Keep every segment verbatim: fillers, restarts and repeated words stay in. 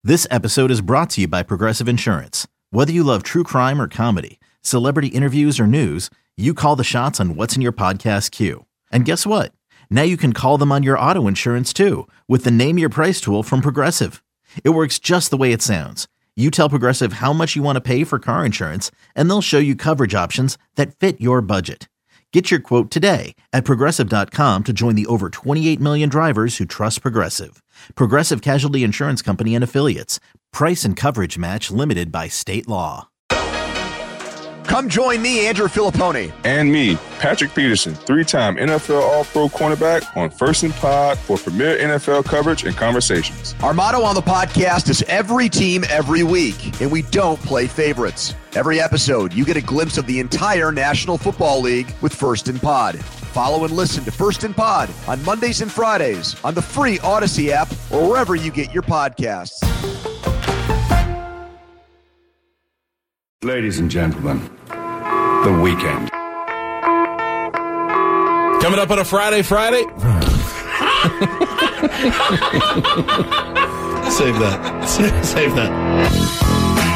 This episode is brought to you by Progressive Insurance. Whether you love true crime or comedy, celebrity interviews or news, you call the shots on what's in your podcast queue. And guess what? Now you can call them on your auto insurance too with the Name Your Price tool from Progressive. It works just the way it sounds. You tell Progressive how much you want to pay for car insurance, and they'll show you coverage options that fit your budget. Get your quote today at Progressive dot com to join the over twenty-eight million drivers who trust Progressive. Progressive Casualty Insurance Company and Affiliates. Price and coverage match limited by state law. Come join me, Andrew Filippone. And me, Patrick Peterson, three-time N F L All-Pro cornerback on First and Pod for premier N F L coverage and conversations. Our motto on the podcast is every team, every week, and we don't play favorites. Every episode, you get a glimpse of the entire National Football League with First and Pod. Follow and listen to First and Pod on Mondays and Fridays on the free Odyssey app or wherever you get your podcasts. Ladies and gentlemen, The Weekend. Coming up on a Friday, Friday. Save that. Save that.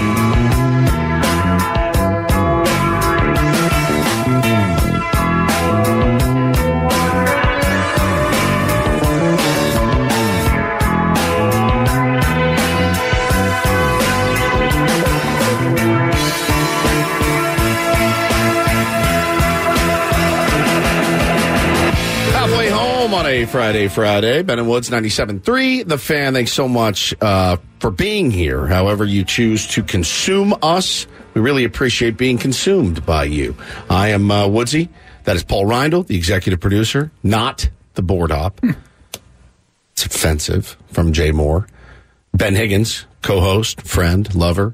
On a Friday, Friday, Ben and Woods, ninety-seven point three. The Fan, thanks so much uh, for being here. However you choose to consume us, we really appreciate being consumed by you. I am uh, Woodsy. That is Paul Reindl, the executive producer, not the board op. Hmm. It's offensive from Jay Moore. Ben Higgins, co-host, friend, lover.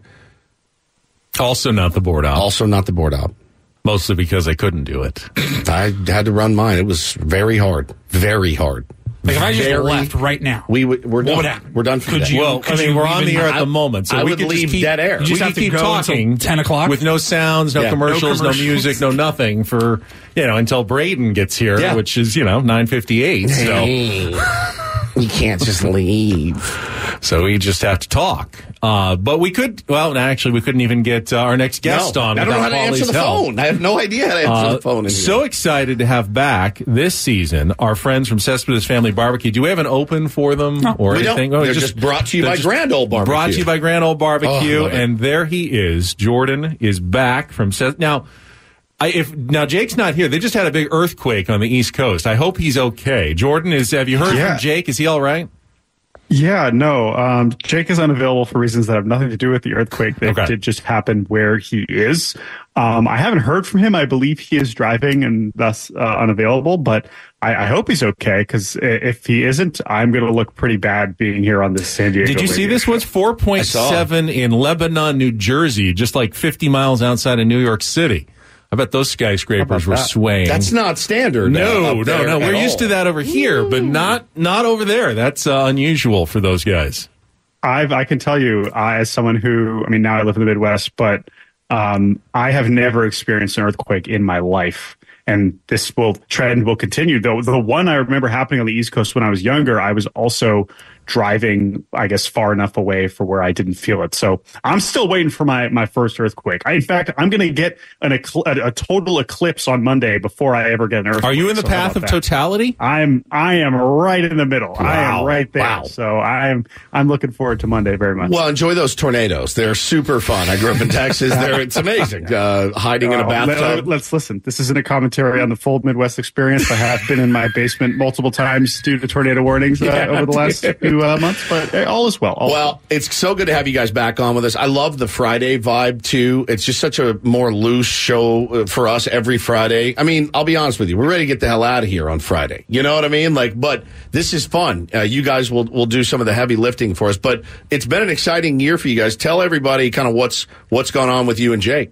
Also not the board op. Also not the board op. Mostly because I couldn't do it. I had to run mine. It was very hard. Very hard. Like if I just very, left right now, we would, we're what done. would happen? We're done for could today. you, well, could I mean, you we're on the air I, at the moment, so I we would could leave just keep, dead air. We just could have to keep go talking ten o'clock with no sounds, no, yeah, commercials, no no commercials, no music, no nothing for you know until Braden gets here, yeah. which is you know nine fifty-eight. So hey, you can't just leave. So we just have to talk. Uh, but we could, well, actually, we couldn't even get uh, our next guest no, on. I don't know how to answer the help. phone. I have no idea how to answer uh, the phone. In so here. excited to have back this season our friends from Cespedes Family Barbecue. Do we have an open for them no, or we anything? Don't. Oh, they're just, just brought to you by Grand Old Barbecue. Brought to you by Grand Old Barbecue. Oh, and there he is. Jordan is back from Ces- now. I, if now Jake's not here, they just had a big earthquake on the East Coast. I hope he's okay. Jordan is. Have you heard yeah. from Jake? Is he all right? Yeah, no. Um, Jake is unavailable for reasons that have nothing to do with the earthquake that okay. did just happen where he is. Um, I haven't heard from him. I believe he is driving and thus uh, unavailable, but I, I hope he's okay because if he isn't, I'm going to look pretty bad being here on this San Diego. Did you see this show. was four point seven in Lebanon, New Jersey, just like fifty miles outside of New York City. I bet those skyscrapers were that? swaying. That's not standard. No, uh, no, no. We're used all. to that over here, but not not over there. That's uh, unusual for those guys. I've, I can tell you, uh, as someone who, I mean, now I live in the Midwest, but um, I have never experienced an earthquake in my life. And this will trend will continue. Though the one I remember happening on the East Coast when I was younger, I was also driving, I guess, far enough away for where I didn't feel it. So I'm still waiting for my, my first earthquake. I, in fact, I'm going to get an ecl- a, a total eclipse on Monday before I ever get an earthquake. Are you in the so path of that? totality? I'm I am right in the middle. Wow. I am right there. Wow. So I'm I'm looking forward to Monday very much. Well, enjoy those tornadoes. They're super fun. I grew up in Texas. They're, it's amazing. Uh, hiding in a Uh, bathtub. let, let's listen. This isn't a commentary on the full Midwest experience. I have been in my basement multiple times due to tornado warnings uh, Yeah, over the last few uh, months, but uh, all is well. All Well, well. it's so good to have you guys back on with us. I love the Friday vibe, too. It's just such a more loose show uh, for us every Friday. I mean, I'll be honest with you. We're ready to get the hell out of here on Friday. You know what I mean? Like, but this is fun. Uh, you guys will, will do some of the heavy lifting for us. But it's been an exciting year for you guys. Tell everybody kind of what's what's gone on with you and Jake.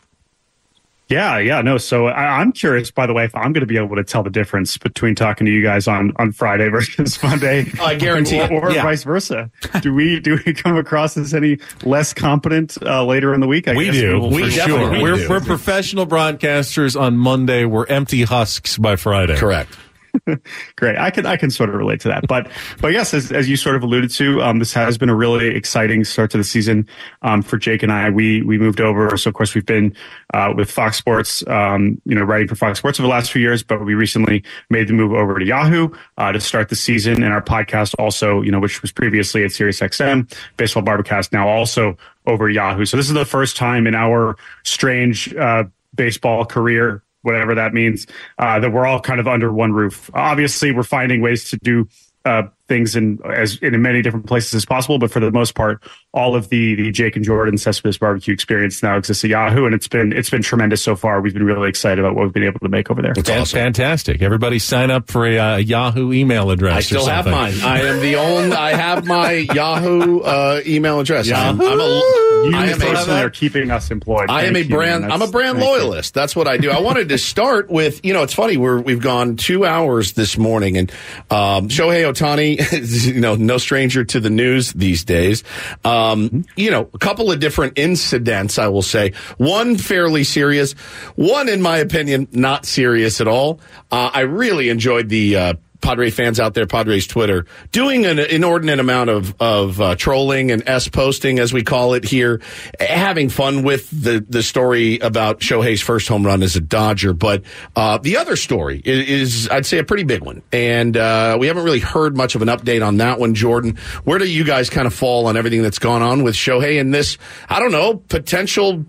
Yeah, yeah, no. So I, I'm curious, by the way, if I'm going to be able to tell the difference between talking to you guys on, on Friday versus Monday. I guarantee or, it. or Yeah. vice versa. Do we do we come across as any less competent uh, later in the week? I We guess do. we'll- We for sure. sure. We We're, do. we're professional broadcasters on Monday. We're empty husks by Friday. Correct. Great. I can I can sort of relate to that. But but yes, as, as you sort of alluded to, um, this has been a really exciting start to the season um, for Jake and I. We we moved over. So, of course, we've been uh, with Fox Sports, um, you know, writing for Fox Sports over the last few years. But we recently made the move over to Yahoo uh, to start the season. And our podcast also, you know, which was previously at SiriusXM, Baseball Barbacast, now also over Yahoo. So this is the first time in our strange uh, baseball career, whatever that means, uh, that we're all kind of under one roof. Obviously, we're finding ways to do uh, things in as in many different places as possible, but for the most part, all of the the Jake and Jordan Cespedes barbecue experience now exists at Yahoo, and it's been it's been tremendous so far. We've been really excited about what we've been able to make over there. It's awesome. Fantastic! Everybody sign up for a, uh, Yahoo email address. I still have mine. I am the only. I have my Yahoo uh, email address. I'm, I'm a. You I am personally a, are keeping us employed. I am Thank a you, brand. man. I'm a brand Thank loyalist. You. That's what I do. I wanted to start with. You know, it's funny. We're we've gone two hours this morning, and um, Shohei Ohtani is, you know, no stranger to the news these days. Um, mm-hmm. You know, a couple of different incidents, I will say. One fairly serious. One, in my opinion, not serious at all. Uh, I really enjoyed the. Uh, Padre fans out there, Padres Twitter, doing an inordinate amount of, of uh, trolling and S-posting, as we call it here, having fun with the, the story about Shohei's first home run as a Dodger. But uh, the other story is, is, I'd say, a pretty big one. And uh, we haven't really heard much of an update on that one, Jordan. Where do you guys kind of fall on everything that's gone on with Shohei and this, I don't know, potential,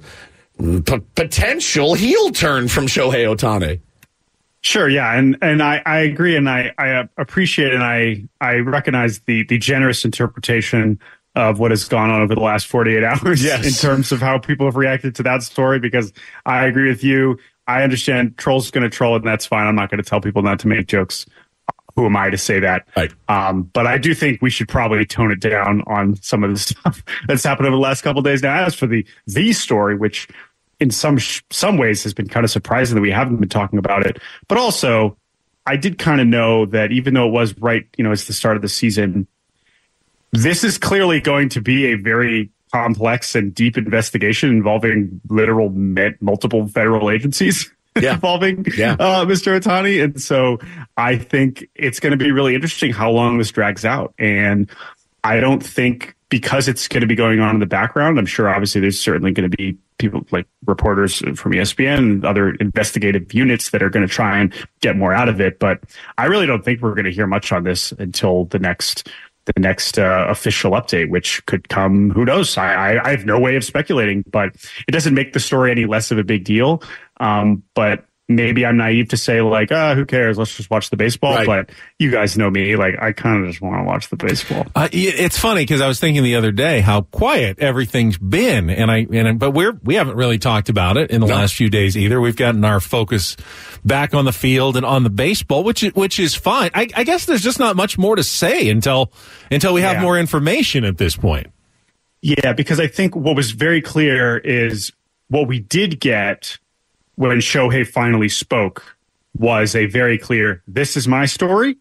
p- potential heel turn from Shohei Ohtani? Sure, yeah, and and I, I agree, and I, I appreciate and I I recognize the the generous interpretation of what has gone on over the last forty-eight hours yes. in terms of how people have reacted to that story, because I agree with you. I understand trolls going to troll, and that's fine. I'm not going to tell people not to make jokes. Who am I to say that? Right. Um, but I do think we should probably tone it down on some of the stuff that's happened over the last couple of days. Now, as for the the story, which in some some ways has been kind of surprising that we haven't been talking about it. But also, I did kind of know that even though it was right, you know, it's the start of the season, this is clearly going to be a very complex and deep investigation involving literal met, multiple federal agencies yeah. involving yeah. Uh, Mister Ohtani. And so I think it's going to be really interesting how long this drags out. And I don't think, because it's going to be going on in the background, I'm sure obviously there's certainly going to be people like reporters from E S P N and other investigative units that are going to try and get more out of it. But I really don't think we're going to hear much on this until the next the next uh, official update, which could come. Who knows? I, I, I have no way of speculating, but it doesn't make the story any less of a big deal. Um, but maybe I'm naive to say, like, ah, oh, who cares? Let's just watch the baseball. Right. But you guys know me. Like, I kind of just want to watch the baseball. Uh, it's funny because I was thinking the other day how quiet everything's been, and I and but we're we haven't really talked about it in the no. last few days either. We've gotten our focus back on the field and on the baseball, which which is fine. I, I guess there's just not much more to say until until we have yeah. more information at this point. Yeah, because I think what was very clear is what we did get when Shohei finally spoke was a very clear, this is my story.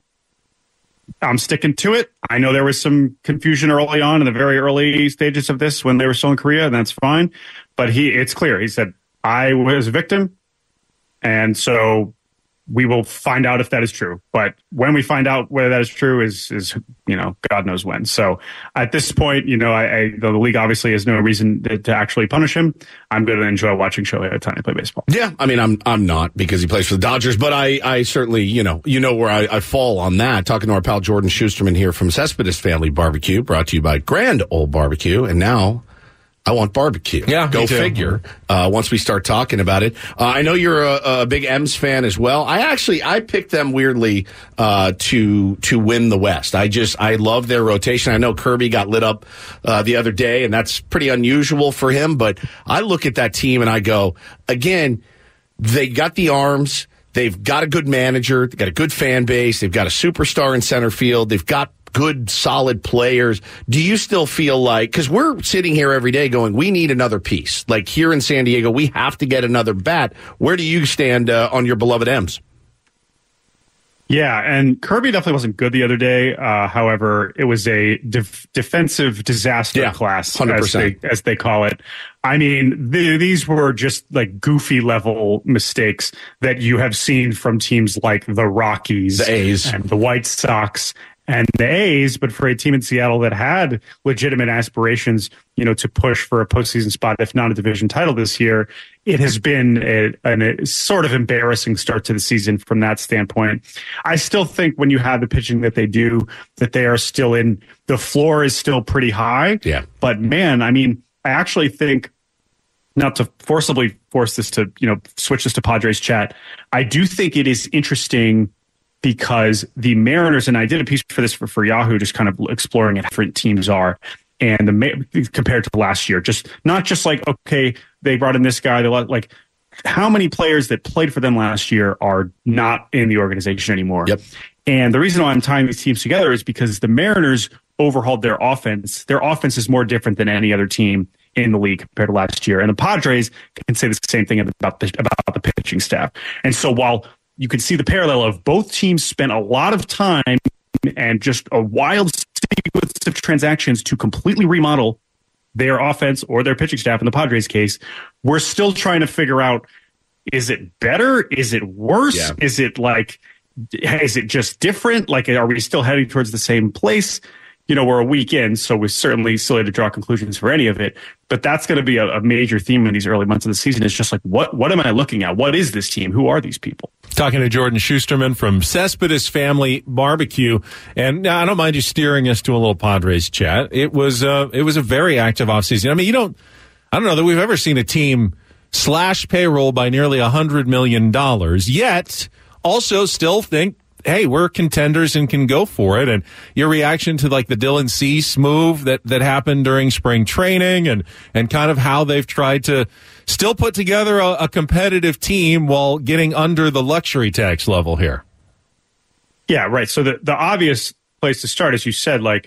I'm sticking to it. I know there was some confusion early on in the very early stages of this when they were still in Korea, and that's fine. But he, it's clear. He said, I was a victim, and so we will find out if that is true. But when we find out whether that is true is, is you know, God knows when. So at this point, you know, I, I the league obviously has no reason to, to actually punish him. I'm going to enjoy watching Shohei Ohtani play baseball. Yeah, I mean, I'm I'm not because he plays for the Dodgers, but I, I certainly, you know, you know where I, I fall on that. Talking to our pal Jordan Schusterman here from Cespedes Family Barbecue, brought to you by Grand Ole Barbecue, and now I want barbecue. Yeah, go figure. Uh, once we start talking about it, uh, I know you're a, a big M's fan as well. I actually I picked them weirdly uh, to to win the West. I just I love their rotation. I know Kirby got lit up uh, the other day, and that's pretty unusual for him. But I look at that team and I go, again, they got the arms. They've got a good manager. They've got a good fan base. They've got a superstar in center field. They've got good, solid players. Do you still feel like, because we're sitting here every day going, we need another piece. Like here in San Diego, we have to get another bat. Where do you stand uh, on your beloved M's? Yeah, and Kirby definitely wasn't good the other day. Uh, however, it was a def- defensive disaster yeah, class, one hundred percent. as they, as they call it. I mean, the, these were just like goofy level mistakes that you have seen from teams like the Rockies, the A's, and the White Sox, and the A's. But for a team in Seattle that had legitimate aspirations, you know, to push for a postseason spot, if not a division title this year, it has been a, an, a sort of embarrassing start to the season from that standpoint. I still think when you have the pitching that they do, that they are still in, the floor is still pretty high. Yeah. But man, I mean, I actually think, not to forcibly force this to, you know, switch this to Padres chat, I do think it is interesting because the Mariners, and I did a piece for this for, for Yahoo, just kind of exploring how different teams are. And the compared to last year, just not just like, okay, they brought in this guy. They let, like, how many players that played for them last year are not in the organization anymore? Yep. And the reason why I'm tying these teams together is because the Mariners overhauled their offense. Their offense is more different than any other team in the league compared to last year. And the Padres can say the same thing about the, about the pitching staff. And so while you can see the parallel of both teams spent a lot of time and just a wild sequence of transactions to completely remodel their offense or their pitching staff in the Padres case, we're still trying to figure out, is it better? Is it worse? Yeah. Is it like, is it just different? Like, are we still heading towards the same place? You know, we're a week in, so we're certainly silly to draw conclusions for any of it. But that's going to be a, a major theme in these early months of the season. Is just like, what what am I looking at? What is this team? Who are these people? Talking to Jordan Schusterman from Cespedes Family Barbecue, and I don't mind you steering us to a little Padres chat. It was uh, it was a very active offseason. I mean, you don't, I don't know that we've ever seen a team slash payroll by nearly a hundred million dollars, yet also still think, hey, we're contenders and can go for it. And your reaction to like the Dylan Cease move that, that happened during spring training and, and kind of how they've tried to still put together a, a competitive team while getting under the luxury tax level here. Yeah, right. So the, the obvious place to start, as you said, like,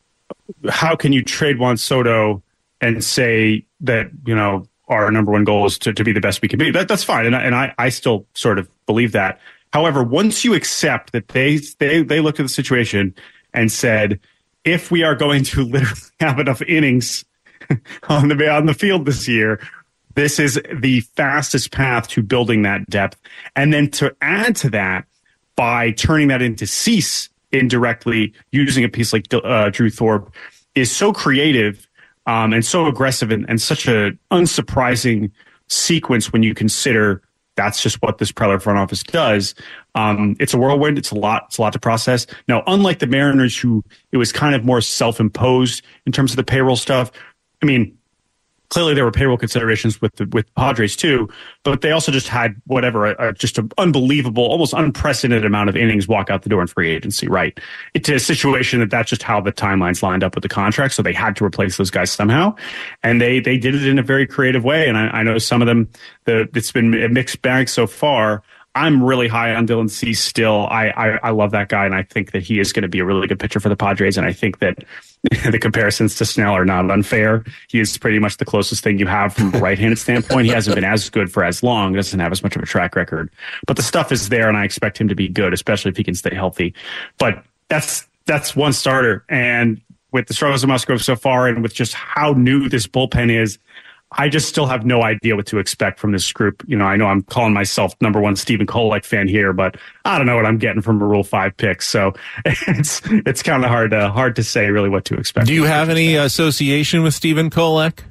how can you trade Juan Soto and say that, you know, our number one goal is to, to be the best we can be? That, that's fine. And I, and I, I still sort of believe that. However, once you accept that they, they they looked at the situation and said, if we are going to literally have enough innings on the on the field this year, this is the fastest path to building that depth. And then to add to that, by turning that into Cease indirectly, using a piece like uh, Drew Thorpe, is so creative um, and so aggressive and, and such an unsurprising sequence when you consider that's just what this Preller front office does. Um, it's a whirlwind. It's a lot. It's a lot to process. Now, unlike the Mariners, who it was kind of more self-imposed in terms of the payroll stuff. I mean, clearly there were payroll considerations with the, with Padres too, but they also just had whatever, a, a, just an unbelievable, almost unprecedented amount of innings walk out the door in free agency. Right? It's a situation that that's just how the timelines lined up with the contract, so they had to replace those guys somehow, and they they did it in a very creative way. And I, I know some of them, the it's been a mixed bag so far. I'm really high on Dylan Cease still. I, I I love that guy, and I think that he is going to be a really good pitcher for the Padres. And I think that the comparisons to Snell are not unfair. He is pretty much the closest thing you have from a right-handed standpoint. He hasn't been as good for as long. Doesn't have as much of a track record. But the stuff is there, and I expect him to be good, especially if he can stay healthy. But that's that's one starter. And with the struggles of Musgrove so far, and with just how new this bullpen is, I just still have no idea what to expect from this group. You know, I know I'm calling myself number one Stephen Kolek fan here, but I don't know what I'm getting from a Rule Five pick. So it's it's kind of hard to hard to say really what to expect. Do you have any association with Stephen Kolek?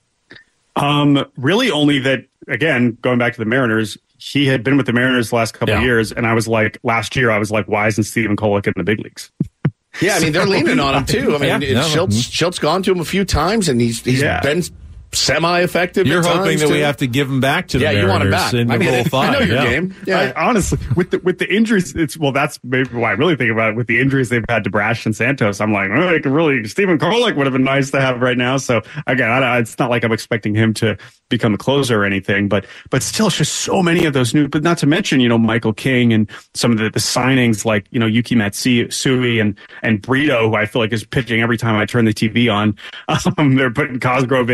Um, really, only that again, going back to the Mariners, he had been with the Mariners the last couple yeah. of years, and I was like, last year, I was like, why isn't Stephen Kolek in the big leagues? Yeah, I mean they're leaning on him too. I mean, yeah, no, Schultz Schultz gone to him a few times, and he's he's yeah. been semi-effective. You're hoping that too. we have to give him back to the yeah, Mariners. You want him back. In I mean, Rule five. I know your yeah. game. Yeah, I, honestly, with the with the injuries, it's well, that's maybe why I really think about it. With the injuries they've had to Brash and Santos, I'm like, oh, it could really Stephen Kolek would have been nice to have right now. So again, I, it's not like I'm expecting him to become a closer or anything, but but still, it's just so many of those new. But not to mention, you know, Michael King and some of the, the signings like you know Yuki Matsui and and Brito, who I feel like is pitching every time I turn the T V on. Um, they're putting Cosgrove in every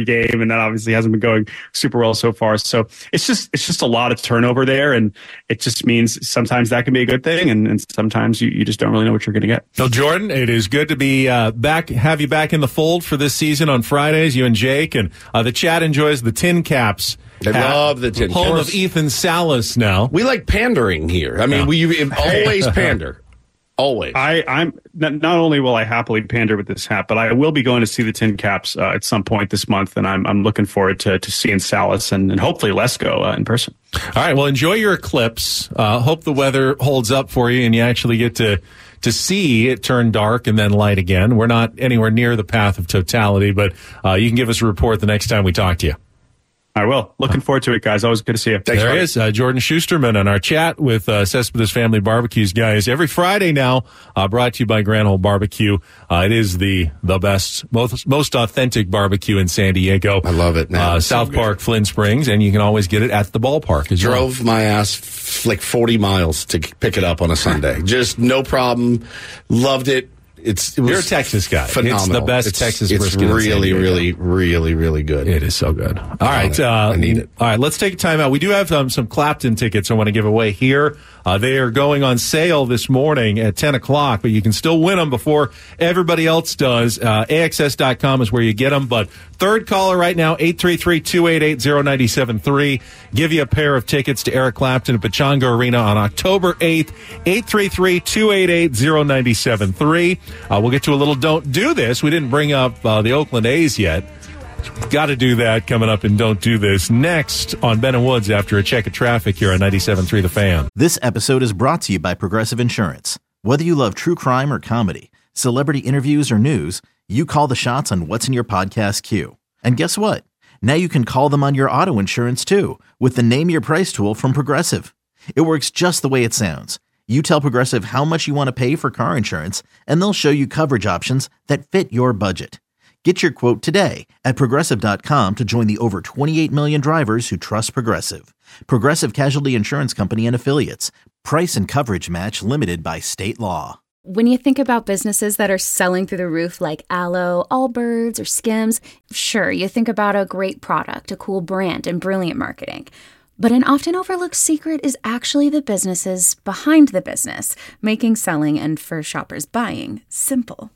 game, and that obviously hasn't been going super well so far. So it's just it's just a lot of turnover there, and it just means sometimes that can be a good thing, and, and sometimes you, you just don't really know what you're going to get. So, Jordan, it is good to be uh, back, have you back in the fold for this season on Fridays, you and Jake, and uh, the chat enjoys the tin caps. I love the tin home caps. of Ethan Salas now. We like pandering here. I mean, Yeah. we always pander. Always. I, I'm not, not only will I happily pander with this hat, but I will be going to see the Tin Caps uh, at some point this month, and I'm I'm looking forward to to seeing Salas and, and hopefully Lesko uh, in person. All right, well, enjoy your eclipse. Uh, hope the weather holds up for you, and you actually get to to see it turn dark and then light again. We're not anywhere near the path of totality, but uh, you can give us a report the next time we talk to you. I will. Looking forward to it, guys. Always good to see you. Thanks, there he is, uh, Jordan Schusterman on our chat with uh, Cespedes Family Barbecues, guys. Every Friday now, uh, brought to you by Grand Hole Barbecue. Uh, it is the the best, most most authentic barbecue in San Diego. I love it, man. Uh, It's so South good. Park, Flint Springs, and you can always get it at the ballpark as well. Drove my ass f- like forty miles to pick it up on a Sunday. Just no problem. Loved it. It's it was You're a Texas guy. Phenomenal. It's the best It's- Texas It's brisket in San really, Diego. really, really, really good. It is so good. All right. it. Uh, I need it. All right. Let's take a time out. We do have um, some Clapton tickets I want to give away here. Uh, they are going on sale this morning at ten o'clock, but you can still win them before everybody else does. Uh, A X S dot com is where you get them. But third caller right now, eight three three, two eight eight, zero nine seven three. Give you a pair of tickets to Eric Clapton at Pechanga Arena on October eighth, eight three three, two eight eight, zero nine seven three. Uh, we'll get to a little Don't Do This. We didn't bring up uh, the Oakland A's yet. Got to do that coming up in Don't Do This next on Ben and Woods after a check of traffic here on ninety-seven point three The Fan. This episode is brought to you by Progressive Insurance. Whether you love true crime or comedy, celebrity interviews or news, you call the shots on what's in your podcast queue. And guess what? Now you can call them on your auto insurance too with the Name Your Price tool from Progressive. It works just the way it sounds. You tell Progressive how much you want to pay for car insurance, and they'll show you coverage options that fit your budget. Get your quote today at Progressive dot com to join the over twenty-eight million drivers who trust Progressive. Progressive Casualty Insurance Company and Affiliates. Price and coverage match limited by state law. When you think about businesses that are selling through the roof like Aloe, Allbirds, or Skims, sure, you think about a great product, a cool brand, and brilliant marketing. But an often overlooked secret is actually the businesses behind the business, making selling and for shoppers buying simple.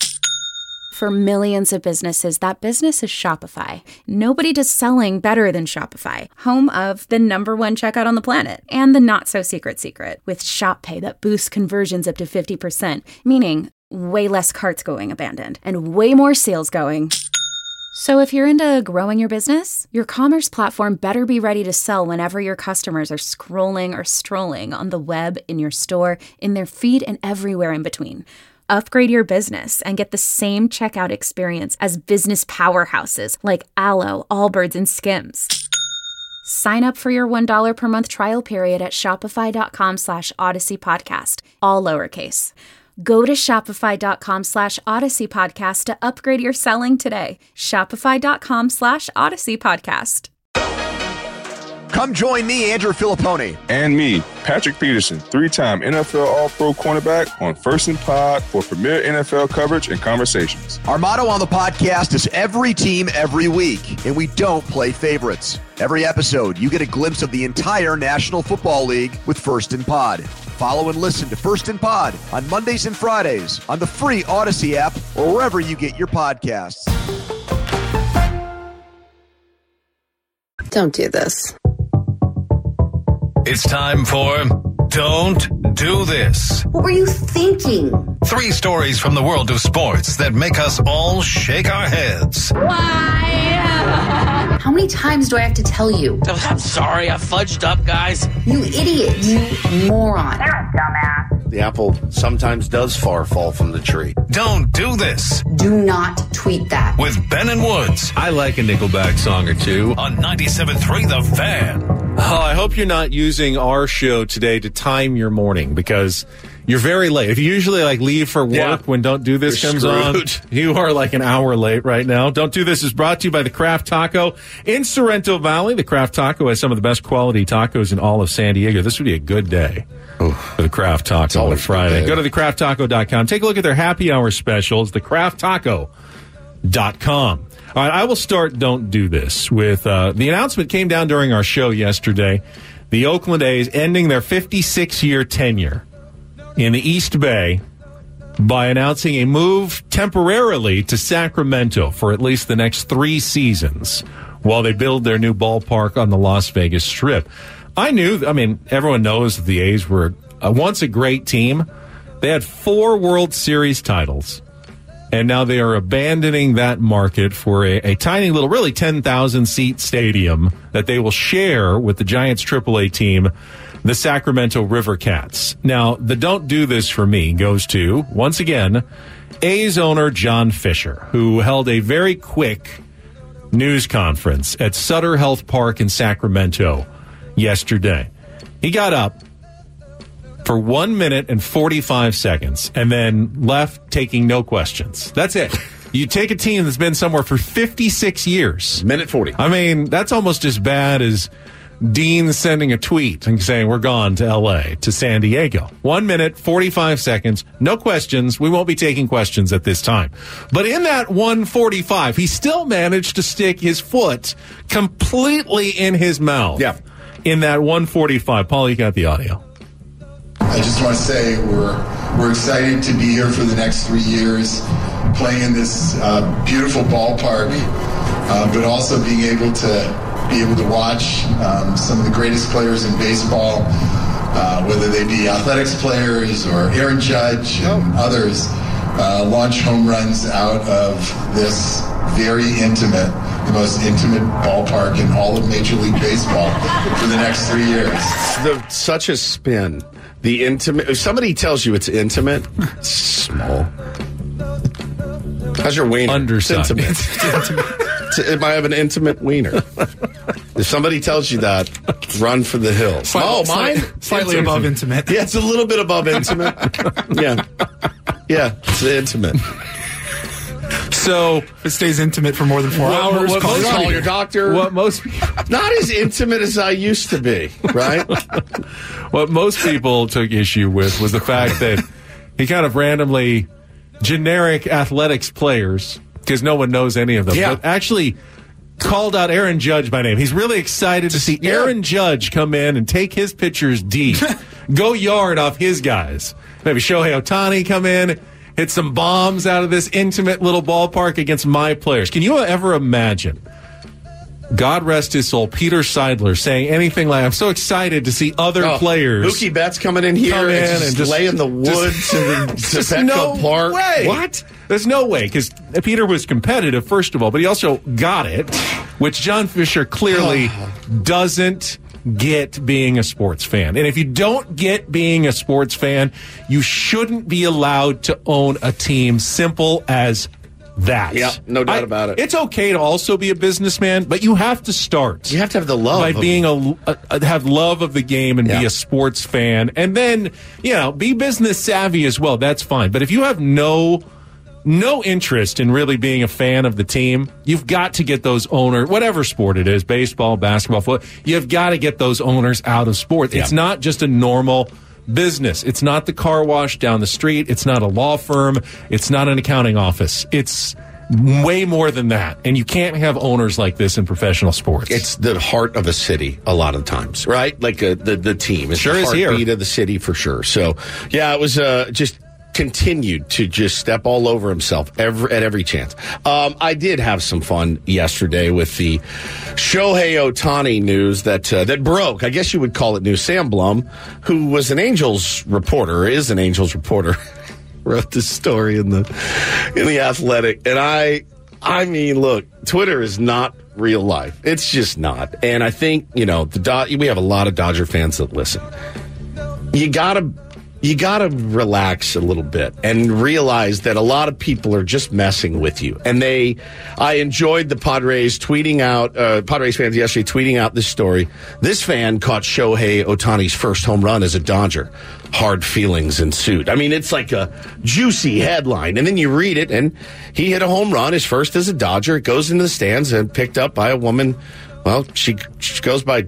For millions of businesses, that business is Shopify. Nobody does selling better than Shopify, home of the number one checkout on the planet and the not-so-secret secret with Shop Pay that boosts conversions up to fifty percent, meaning way less carts going abandoned and way more sales going. So if you're into growing your business, your commerce platform better be ready to sell whenever your customers are scrolling or strolling on the web, in your store, in their feed, and everywhere in between. Upgrade your business and get the same checkout experience as business powerhouses like Aloe, Allbirds, and Skims. Sign up for your one dollar per month trial period at shopify.com slash Odyssey Podcast, all lowercase. Go to shopify.com slash Odyssey Podcast to upgrade your selling today. Shopify.com slash Odyssey Podcast. Come join me, Andrew Filipponi. And me, Patrick Peterson, three-time N F L All-Pro cornerback on First and Pod for premier N F L coverage and conversations. Our motto on the podcast is every team, every week, and we don't play favorites. Every episode, you get a glimpse of the entire National Football League with First and Pod. Follow and listen to First and Pod on Mondays and Fridays on the free Odyssey app or wherever you get your podcasts. Don't do this. It's time for Don't Do This. What were you thinking? Three stories from the world of sports that make us all shake our heads. Why? How many times do I have to tell you? I'm sorry, I fudged up, guys. You idiot. You moron. You're a dumbass. The apple sometimes does far fall from the tree. Don't do this. Do not tweet that. With Ben and Woods. I like a Nickelback song or two. On ninety-seven point three The Fan. Oh, I hope you're not using our show today to time your morning because you're very late. If you usually like leave for work Yeah. when Don't Do This You're comes screwed. on, you are like an hour late right now. Don't Do This is brought to you by the Craft Taco in Sorrento Valley. The Craft Taco has some of the best quality tacos in all of San Diego. This would be a good day for the Craft Taco on a Friday. good. Go to the craft taco dot com. Take a look at their happy hour specials, the craft taco dot com. All right, I will start Don't Do This with uh, the announcement came down during our show yesterday. The Oakland A's ending their fifty-six-year tenure in the East Bay by announcing a move temporarily to Sacramento for at least the next three seasons while they build their new ballpark on the Las Vegas Strip. I knew, I mean, everyone knows that the A's were uh, once a great team. They had four World Series titles, and now they are abandoning that market for a, a tiny little, really ten thousand seat stadium that they will share with the Giants triple A team, the Sacramento River Cats. Now, the Don't Do This for me goes to, once again, A's owner John Fisher, who held a very quick news conference at Sutter Health Park in Sacramento yesterday. He got up for one minute and forty-five seconds and then left taking no questions. That's it. You take a team that's been somewhere for fifty-six years. Minute forty. I mean, that's almost as bad as Dean sending a tweet and saying we're gone to L A, to San Diego. One minute, forty-five seconds, no questions. We won't be taking questions at this time. But in that one forty-five, he still managed to stick his foot completely in his mouth. Yeah. In that one forty-five. Paul, you got the audio. I just want to say we're we're excited to be here for the next three years, playing in this uh, beautiful ballpark, uh, but also being able to be able to watch um, some of the greatest players in baseball, uh, whether they be athletics players or Aaron Judge and others, uh, launch home runs out of this very intimate, the most intimate ballpark in all of Major League Baseball for the next three years. The, such a spin. The intimate. If somebody tells you it's intimate, it's small. How's your wiener? Undersized. It's intimate. It might have an intimate wiener. If somebody tells you that, run for the hills. Slight, oh, mine? Slightly, slightly above intimate. Yeah, it's a little bit above intimate. Yeah. Yeah, it's intimate. So if it stays intimate for more than four what, hours, what call, most, call your doctor. What most not as intimate as I used to be, right? What most people took issue with was the fact that he kind of randomly generic athletics players, because no one knows any of them, yeah. but actually called out Aaron Judge by name. He's really excited to see yeah. Aaron Judge come in and take his pitchers deep, go yard off his guys. Maybe Shohei Ohtani come in, hit some bombs out of this intimate little ballpark against my players. Can you ever imagine, God rest his soul, Peter Seidler saying anything like, I'm so excited to see other oh, players. Mookie Betts coming in here come in and, just and just lay in the woods just, and just Petco no Park. Way. What? There's no way, because Peter was competitive, first of all, but he also got it, which John Fisher clearly doesn't get being a sports fan. And if you don't get being a sports fan, you shouldn't be allowed to own a team. Simple as that. Yeah, no doubt I, about it. It's okay to also be a businessman, but you have to start. You have to have the love. By of being a, a, have love of the game and yeah. be a sports fan. And then, you know, be business savvy as well. That's fine. But if you have no... no interest in really being a fan of the team, you've got to get those owners, whatever sport it is, baseball, basketball, football, you've got to get those owners out of sports. Yeah. It's not just a normal business. It's not the car wash down the street. It's not a law firm. It's not an accounting office. It's way more than that. And you can't have owners like this in professional sports. It's the heart of a city a lot of times, right? Like uh, the, the team. It's sure the is here. heartbeat of the city for sure. So, yeah, it was uh, just... continued to just step all over himself every, at every chance. Um, I did have some fun yesterday with the Shohei Ohtani news that uh, that broke. I guess you would call it news. Sam Blum, who was an Angels reporter, is an Angels reporter, wrote this story in the in the Athletic, and I, I mean, look, Twitter is not real life. It's just not. And I think you know the Do- we have a lot of Dodger fans that listen. You gotta. You got to relax a little bit and realize that a lot of people are just messing with you. And they, I enjoyed the Padres tweeting out, uh, Padres fans yesterday tweeting out this story. This fan caught Shohei Ohtani's first home run as a Dodger. Hard feelings ensued. I mean, it's like a juicy headline. And then you read it, and he hit a home run, his first as a Dodger. It goes into the stands and picked up by a woman. Well, she, she goes by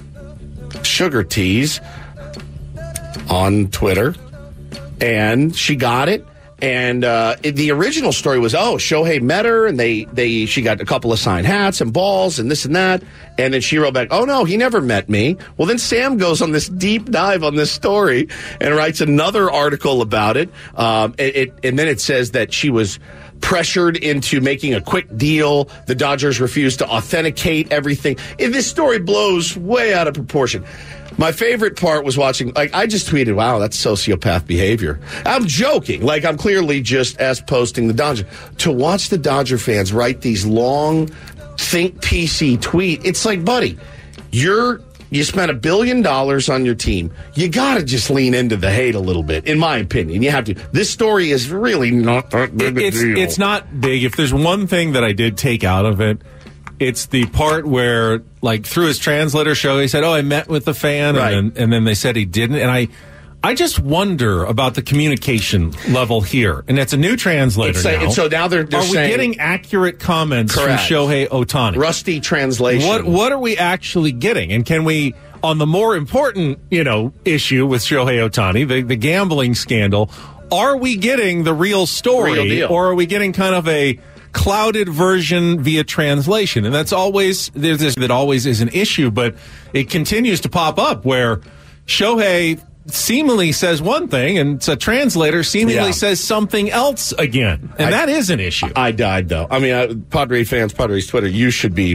Sugar Teas on Twitter, and she got it, And uh, it, the original story was, oh, Shohei met her, and they, they she got a couple of signed hats and balls and this and that. And then she wrote back, oh, no, he never met me. Well, then Sam goes on this deep dive on this story and writes another article about it. Um, it, it and then it says that she was pressured into making a quick deal. The Dodgers refused to authenticate everything. And this story blows way out of proportion. My favorite part was watching, like, I just tweeted, wow, that's sociopath behavior. I'm joking. Like, I'm clearly just as posting the Dodger. To watch the Dodger fans write these long, think P C tweet, it's like, buddy, you're, you spent a billion dollars on your team. You got to just lean into the hate a little bit, in my opinion. You have to. This story is really not that big a it's, deal. It's not big. If there's one thing that I did take out of it, it's the part where, like, through his translator show, he said, oh, I met with the fan, Right. and, then, and then they said he didn't. And I I just wonder about the communication level here. And it's a new translator It's now. a- and so now they're- they're Are we saying- getting accurate comments Correct. from Shohei Ohtani? Rusty translation. What What are we actually getting? And can we, on the more important, you know, issue with Shohei Ohtani, the, the gambling scandal, are we getting the real story, Real deal. or are we getting kind of a clouded version via translation? And that's always there's this that always is an issue, but it continues to pop up where Shohei seemingly says one thing and a translator seemingly Yeah. says something else again, and I- that is an issue. I died, though. I mean, uh, Padre fans, Padres Twitter, you should be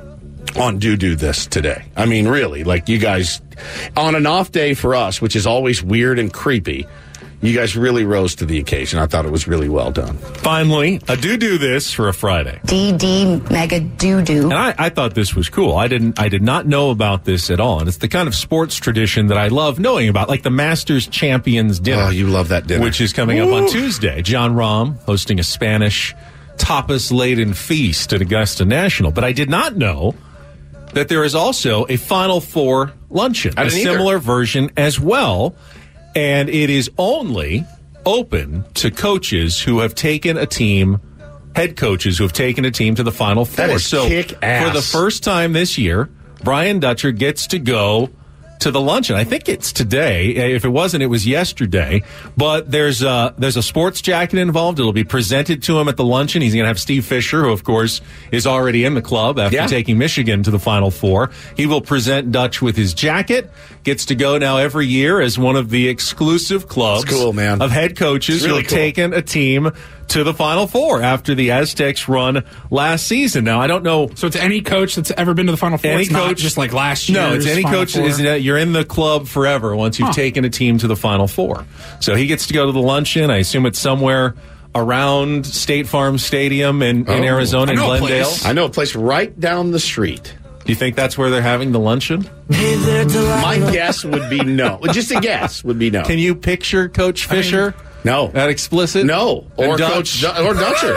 on do-do this today. I mean, really, like, you guys, on an off day for us, which is always weird and creepy, you guys really rose to the occasion. I thought it was really well done. Finally, a do-do this for a Friday. D D mega doo-doo. And I, I thought this was cool. I didn't. I did not know about this at all. And it's the kind of sports tradition that I love knowing about, like the Masters Champions Dinner. Oh, you love that dinner. Which is coming up on Tuesday. John Rahm hosting a Spanish tapas-laden feast at Augusta National. But I did not know that there is also a Final Four luncheon, I a didn't either. similar version as well. And it is only open to coaches who have taken a team, head coaches who have taken a team to the Final Four. That is so kick-ass. for the first time this year, Brian Dutcher gets to go to the luncheon. I think it's today. If it wasn't, it was yesterday. But there's a, there's a sports jacket involved. It'll be presented to him at the luncheon. He's going to have Steve Fisher, who, of course, is already in the club after Yeah. taking Michigan to the Final Four. He will present Dutch with his jacket. Gets to go now every year as one of the exclusive clubs It's cool, man. of head coaches It's really who have cool. taken a team to the Final Four after the Aztecs run last season. Now, I don't know. So it's any coach that's ever been to the Final Four. Any It's not coach, just like last year. No, it's any coach. Is that you're in the club forever once you've Huh. taken a team to the Final Four. So he gets to go to the luncheon. I assume it's somewhere around State Farm Stadium in, in Oh. Arizona, I in know a Glendale. place. I know a place right down the street. Do you think that's where they're having the luncheon? My guess would be no. Just a guess would be no. Can you picture Coach Fisher? No. That explicit? No. And Or Dutch? Coach Du- or Dutcher.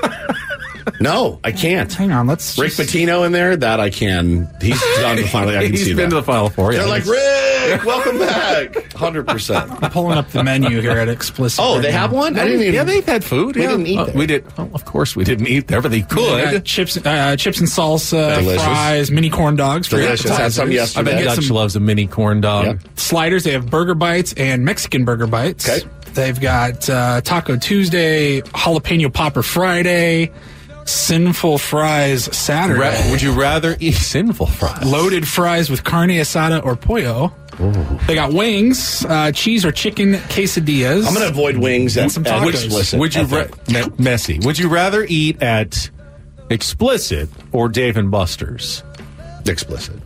No, I can't. Hang on, let's. Rick just- Pitino in there, that I can. He's gone to the final. I can He's see been that. to the Final Four. Yeah, They're like, Rick, welcome back. one hundred percent. I'm pulling up the menu here at Explicit. Oh, right they now. have one? I didn't even. yeah, they've had food. We yeah. didn't eat Uh, there. We did. Well, of course, we didn't eat there, but they They could. got chips, uh, chips and salsa, Delicious. fries, mini corn dogs. for Delicious. Had some appetizers. I bet yesterday. Get Dutch some loves a mini corn dog. Yep. sliders. They have burger bites and Mexican burger bites. Okay. They've got uh, Taco Tuesday, Jalapeno Popper Friday, Sinful Fries Saturday, Ra- would you rather eat sinful fries? loaded fries with carne asada or pollo. They got wings, uh, cheese or chicken quesadillas. I'm going to avoid wings at, some at tacos. Explicit. Would you I ra- think. me- messy? Would you rather eat at Explicit or Dave and Buster's? Explicit.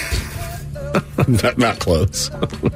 not, not close.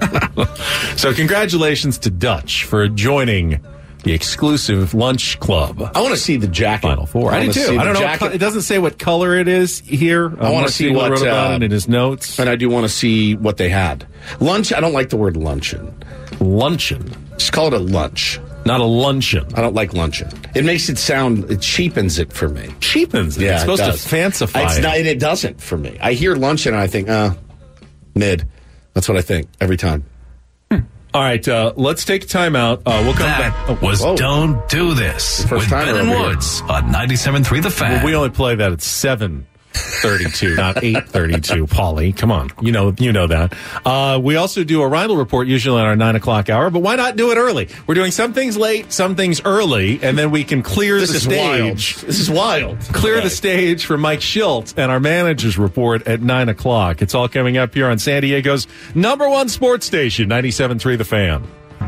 So congratulations to Dutch for joining the exclusive lunch club. I want to see the jacket. Final Four. I, wanna do see too. the I don't know. What jacket. co- it doesn't say what color it is here. I want to see what wrote about uh, it in his notes. And I do want to see what they had. Lunch. I don't like the word luncheon. Luncheon, Just call it a lunch. not a luncheon. I don't like luncheon. It makes it sound. It cheapens it for me. Cheapens it. Yeah, it's supposed it to does. fancify It's it. not, and it doesn't for me. I hear luncheon and I think, uh, mid. That's what I think every time. All right, uh, let's take a time out. Uh, we'll come That back. Oh, was whoa. Don't Do This First with timer Ben and over here. Woods on ninety-seven point three The Fan. we only play that at seven thirty-two, not eight thirty-two, Paulie. Come on. You know you know that. Uh, we also do a Rindle Report usually on our nine o'clock hour, but why not do it early? We're doing some things late, some things early, and then we can clear this the is stage. Wild. This is wild. Clear okay. the stage for Mike Schilt and our Managers Report at nine o'clock. It's all coming up here on San Diego's number one sports station, ninety-seven point three The Fan.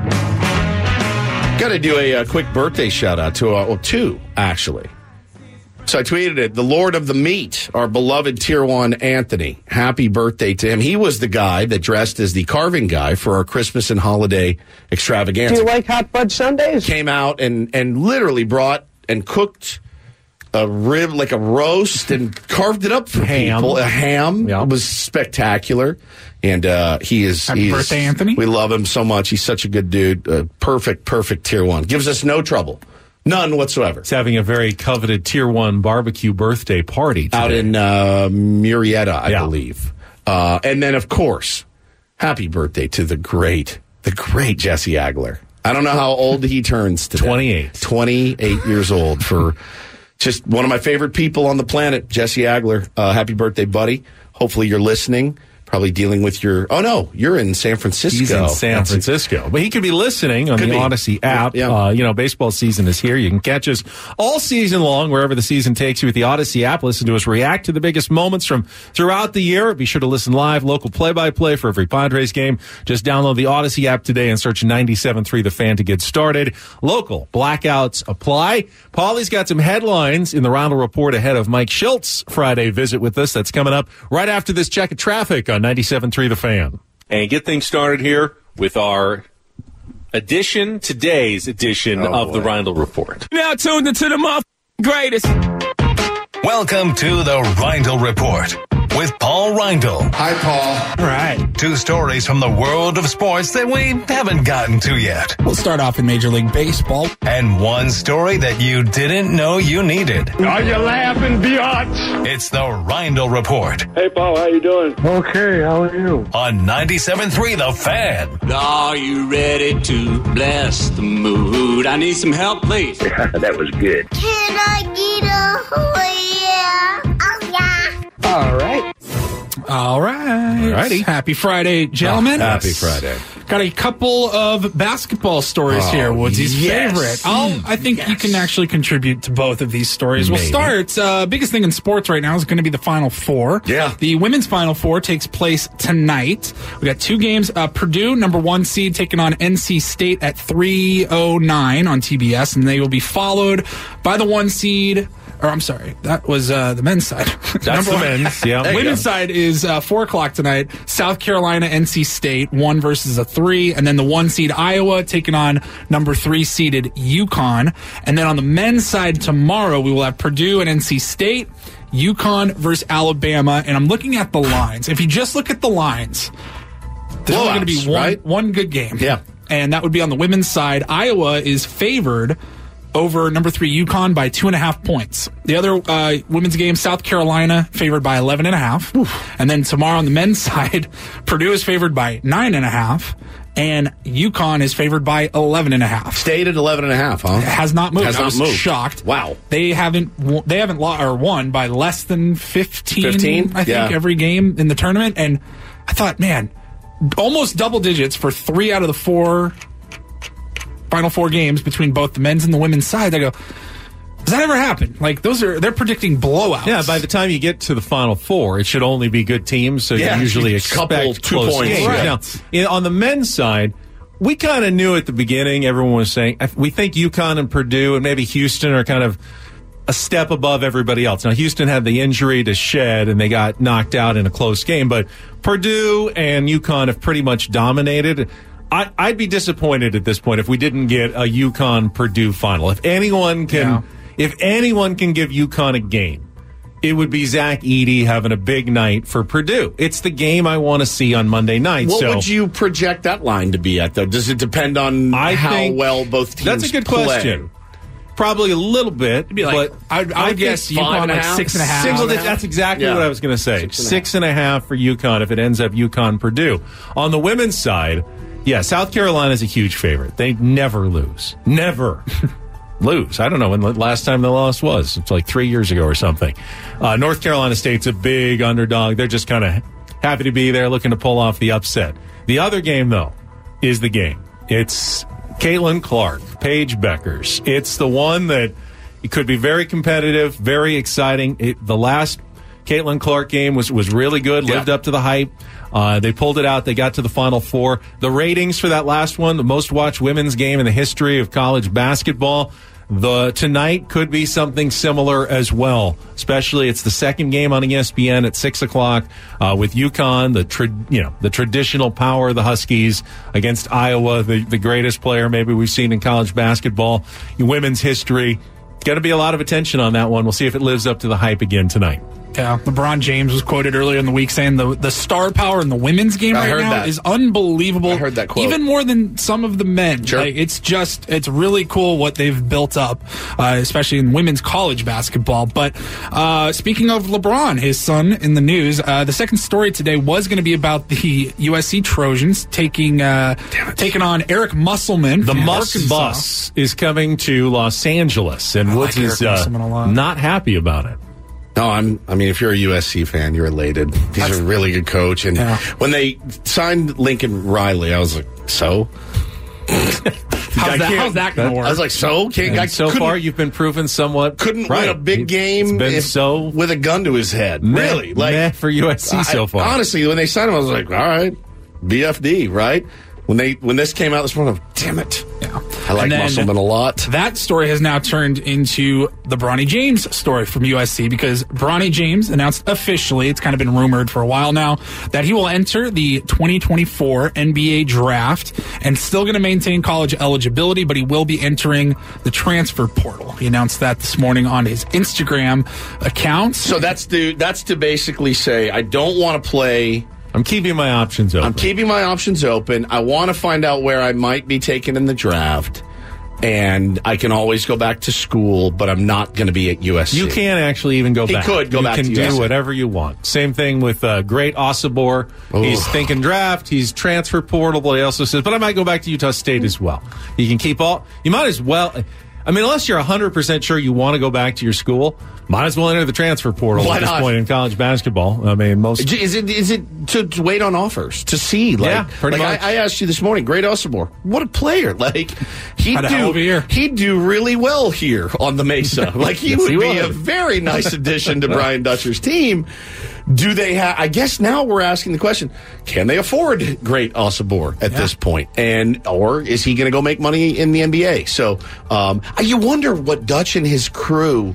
Got to do a, a quick birthday shout-out to, uh, well, two, actually. So I tweeted it, the Lord of the Meat, our beloved Tier one Anthony. Happy birthday to him. He was the guy that dressed as the carving guy for our Christmas and holiday extravaganza. Do you like hot fudge sundaes? Came out and, and literally brought and cooked a rib, like a roast, and carved it up for ham. people. A ham. Yep. It was spectacular. And uh, he is... Happy he's, birthday, Anthony. We love him so much. He's such a good dude. Uh, perfect, perfect Tier one. Gives us no trouble. None whatsoever. He's having a very coveted Tier one barbecue birthday party today. Out in uh, Murrieta, I yeah. believe. Uh, and then, of course, happy birthday to the great, the great Jesse Agler. I don't know how old he turns today. twenty-eight. twenty-eight years old for just one of my favorite people on the planet, Jesse Agler. Uh, happy birthday, buddy. Hopefully you're listening. Probably dealing with your... Oh, no. You're in San Francisco. He's in San That's Francisco. A, but he could be listening on Could the be. Odyssey app. Yeah. Uh, you know, baseball season is here. You can catch us all season long, wherever the season takes you with the Odyssey app. Listen to us react to the biggest moments from throughout the year. Be sure to listen live, local play-by-play for every Padres game. Just download the Odyssey app today and search ninety-seven point three The Fan to get started. Local blackouts apply. Paulie's got some headlines in the Rindle Report ahead of Mike Schilt's Friday visit with us. That's coming up right after this check of traffic on ninety-seven point three The Fan. And get things started here with our edition, today's edition oh, of boy. the Rindle Report. Now tuned into the muff greatest. Welcome to the Rindle Report with Paul Rindle. Hi, Paul. All right. Two stories from the world of sports that we haven't gotten to yet. We'll start off in Major League Baseball. And one story that you didn't know you needed. Are you laughing, biatch? It's the Rindle Report Hey, Paul, how you doing? Okay, how are you? on ninety-seven point three The Fan. Are you ready to bless the mood? I need some help, please. That was good. Can I get a oh yeah? Oh yeah. All right. All right. Alrighty. Happy Friday, gentlemen. Oh, happy Friday. Got a couple of basketball stories Oh, here. Woodsy's yes. favorite. I'll, I think you can actually contribute to both of these stories. Maybe. We'll start. Uh, biggest thing in sports right now is going to be the Final Four. Yeah. The women's Final Four takes place tonight. We got two games. Uh, Purdue, number one seed, taking on N C State at three oh nine on T B S, and they will be followed by the one seed. Or I'm sorry, that was uh, the men's side. That's the men's, yeah. There you Women's go. side is uh, four o'clock tonight. South Carolina, N C State, one versus a three, and then the one seed Iowa taking on number three seeded UConn. And then on the men's side tomorrow, we will have Purdue and N C State, UConn versus Alabama. And I'm looking at the lines. If you just look at the lines, there's only going to be Blowouts, one right? one good game. Yeah. And that would be on the women's side. Iowa is favored over number three UConn by two and a half points. The other uh, women's game, South Carolina favored by eleven and a half. And then tomorrow on the men's side, Purdue is favored by nine and a half, and UConn is favored by eleven and a half. Stayed at eleven and a half, huh? It has not moved. Has I not was moved. shocked. Wow. They haven't wo- they haven't lo- or won by less than fifteen, fifteen? I think, Yeah. every game in the tournament. And I thought, man, almost double digits for three out of the four Final Four games between both the men's and the women's side. I go, does that ever happen? Like, those are, they're predicting blowouts. Yeah, by the time you get to the Final Four, it should only be good teams, so Yeah, you usually a couple, expect two close points. games. Right. Now, in- on the men's side, we kind of knew at the beginning, everyone was saying, I- we think UConn and Purdue and maybe Houston are kind of a step above everybody else. Now, Houston had the injury to Shed, and they got knocked out in a close game, but Purdue and UConn have pretty much dominated. I, I'd be disappointed at this point if we didn't get a UConn Purdue final. If anyone can, Yeah. if anyone can give UConn a game, it would be Zach Edey having a big night for Purdue. It's the game I want to see on Monday night. What so would you project that line to be at, though? Does it depend on I how think well both teams That's a good play? question. Probably a little bit. It'd be like, but I, I would guess think five UConn and a like half, six and a half. Single and a digit, half? that's exactly Yeah. what I was going to say. Six and a Six and a half for UConn if it ends up UConn Purdue. On the women's side, yeah, South Carolina is a huge favorite. They never lose. Never. lose. I don't know when the last time the loss was. It's like three years ago or something. Uh, North Carolina State's a big underdog. They're just kind of happy to be there, looking to pull off the upset. The other game, though, is the game. It's Caitlin Clark, Paige Beckers. It's the one that it could be very competitive, very exciting. It, the last Caitlin Clark game was, was really good, lived yeah. up to the hype. Uh, they pulled it out. They got to the Final Four. The ratings for that last one, the most watched women's game in the history of college basketball, the tonight could be something similar as well. Especially, it's the second game on E S P N at six o'clock uh, with UConn, the tra- you know the traditional power of the Huskies against Iowa, the, the greatest player maybe we've seen in college basketball in women's history. Going to be a lot of attention on that one. We'll see if it lives up to the hype again tonight. Yeah, LeBron James was quoted earlier in the week saying the the star power in the women's game I right now that. is unbelievable. I heard that quote. Even more than some of the men. Sure. Like, it's just, it's really cool what they've built up, uh, especially in women's college basketball. But uh, speaking of LeBron, his son in the news, uh, the second story today was going to be about the U S C Trojans taking uh, taking on Eric Musselman. The from Muss Arkansas. Bus is coming to Los Angeles, and I Woods like is Eric Musselman a uh, lot. not happy about it. No, I'm. I mean, if you're a U S C fan, you're elated. He's That's, a really good coach, and yeah. when they signed Lincoln Riley, I was like, so. how's, that, how's that going to work? I was like, so can't. I so far, you've been proven somewhat couldn't right. win a big game. It's been if, so with a gun to his head. Meh, really, like meh for U S C I, so far. Honestly, when they signed him, I was like, all right, B F D, right? When they when this came out this morning, I was, damn it. Yeah. I like Musselman a lot. That story has now turned into the Bronny James story from U S C because Bronny James announced officially, it's kind of been rumored for a while now, that he will enter the twenty twenty-four N B A draft and still going to maintain college eligibility, but he will be entering the transfer portal. He announced that this morning on his Instagram account. So that's to, that's to basically say, I don't want to play... I'm keeping my options open. I'm keeping my options open. I want to find out where I might be taken in the draft, and I can always go back to school, but I'm not going to be at U S C. You can actually even go he back. He could go you back to to You U S C. can do whatever you want. Same thing with uh, Great Osibor. Ooh. He's thinking draft. He's transfer portal, but he also says, but I might go back to Utah State as well. You can keep all... You might as well... I mean, unless you're one hundred percent sure you want to go back to your school, might as well enter the transfer portal Why at this not? point in college basketball. I mean, most... Is it is it to, to wait on offers, to see? Like, yeah, pretty like much. I, I asked you this morning, Great Osibor, what a player. Like, he'd Had a hell of a do, year. he'd do really well here on the Mesa. Like, he Yes, would he be would. a very nice addition to Brian Dutcher's team. Do they have... I guess now we're asking the question, can they afford Great Osibor at Yeah. this point? And, or is he going to go make money in the N B A? So, um, you wonder what Dutch and his crew,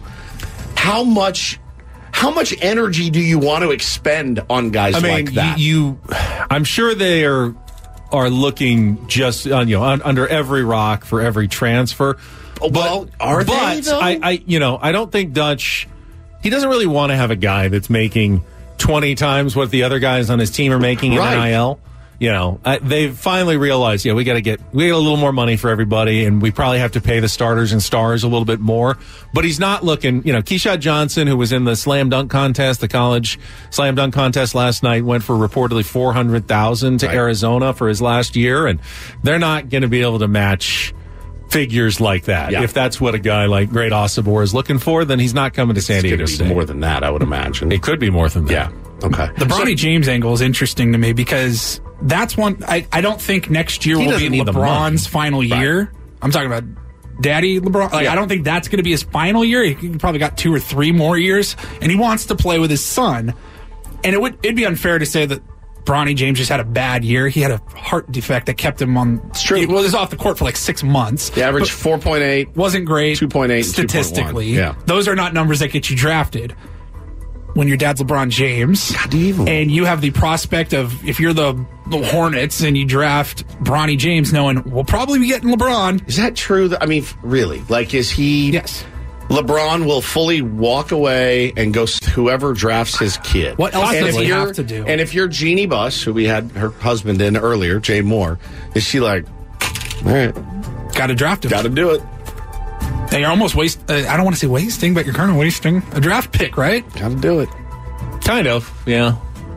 how much... How much energy do you want to expend on guys I mean, like that? You, you, I'm sure they are are looking just on you know un, under every rock for every transfer. Well, but, are but they though? I, I, you know, I don't think Dutch. He doesn't really want to have a guy that's making twenty times what the other guys on his team are making in Right. N I L. You know, I, they've finally realized, yeah, we got to get we get a little more money for everybody, and we probably have to pay the starters and stars a little bit more. But he's not looking, you know, Keyshawn Johnson, who was in the slam dunk contest, the college slam dunk contest last night, went for reportedly four hundred thousand to Right. Arizona for his last year, and they're not going to be able to match figures like that. Yeah. If that's what a guy like Great Osibor is looking for, then he's not coming to San It's Diego gonna be State. more than that, I would imagine. It could be more than that. Yeah. Okay. The Bronny James angle is interesting to me because that's one I, I don't think next year He will doesn't be need the money. LeBron's final year. I'm talking about Daddy LeBron. Like, Yeah. I don't think that's going to be his final year. He probably got two or three more years, and he wants to play with his son. And it would it'd be unfair to say that Bronny James just had a bad year. He had a heart defect that kept him on. It's true. He was off the court for like six months. The average four point eight. Wasn't great. two point eight, statistically. two point one. Yeah. Those are not numbers that get you drafted. When your dad's LeBron James, God, do you even- and you have the prospect of, if you're the, the Hornets and you draft Bronny James, knowing we'll probably be getting LeBron. Is that true? I mean, really? Like, is he... Yes. LeBron will fully walk away and go s- whoever drafts his kid. What else and does if he you're- have to do? And if you're Jeannie Buss, who we had her husband in earlier, Jay Moore, is she like, all right, Got to draft him. got to do it. They are almost waste. Uh, I don't want to say wasting, but you're kind of wasting a draft pick, right? Got to do it. Kind of, yeah.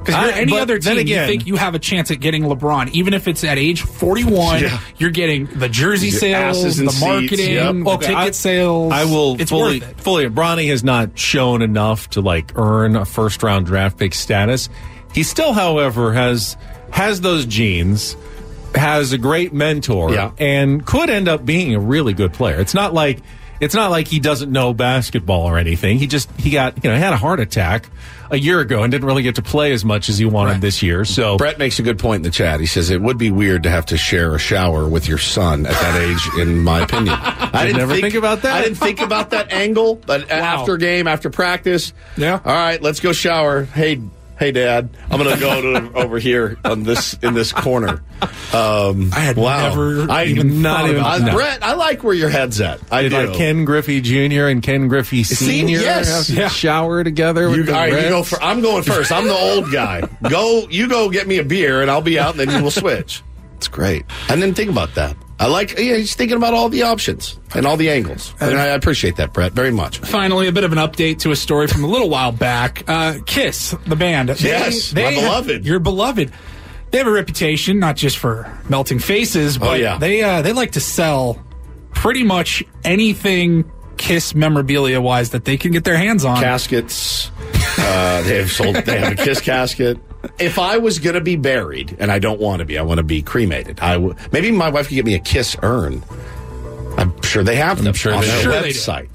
Because you're I- any but other then team, again- you think you have a chance at getting LeBron. Even if it's at age forty-one, Yeah. you're getting the jersey Your sales, asses the in seats, marketing, yep. the Okay, ticket I- sales. I will It's fully, worth it. fully. Bronny has not shown enough to like earn a first round draft pick status. He still, however, has has those genes, has a great mentor, Yeah. and could end up being a really good player. It's not like it's not like he doesn't know basketball or anything. He just he got you know had a heart attack a year ago and didn't really get to play as much as he wanted Right. this year. So Brett makes a good point in the chat. He says it would be weird to have to share a shower with your son at that age, in my opinion. I Did never think about that? I didn't think about that angle, but after game, after practice, Yeah. all right, let's go shower. Hey, hey, Dad, I'm going to go to over here on this in this corner. Um, I had wow. never I, even not thought even- about I, no. Brett, I like where your head's at. I did do. like Ken Griffey Junior and Ken Griffey Senior yes. have to Yeah. shower together? With You, the all right, you Reds? go for. I'm going first. I'm the old guy. Go, you go get me a beer, and I'll be out, and then you will switch. It's great. I didn't think about that. I like. Yeah, he's thinking about all the options and all the angles, and I appreciate that, Brett, very much. Finally, a bit of an update to a story from a little while back. Uh, Kiss, the band. They- Yes, they my have- beloved. Your beloved. They have a reputation, not just for melting faces, but Oh, yeah. they uh, they like to sell pretty much anything Kiss memorabilia wise that they can get their hands on. Caskets. Uh, they have sold. They have a Kiss casket. If I was going to be buried, and I don't want to be, I want to be cremated. I w- maybe my wife could get me a Kiss urn. I'm sure they have them. I'm sure on they their do. Sure they do. website.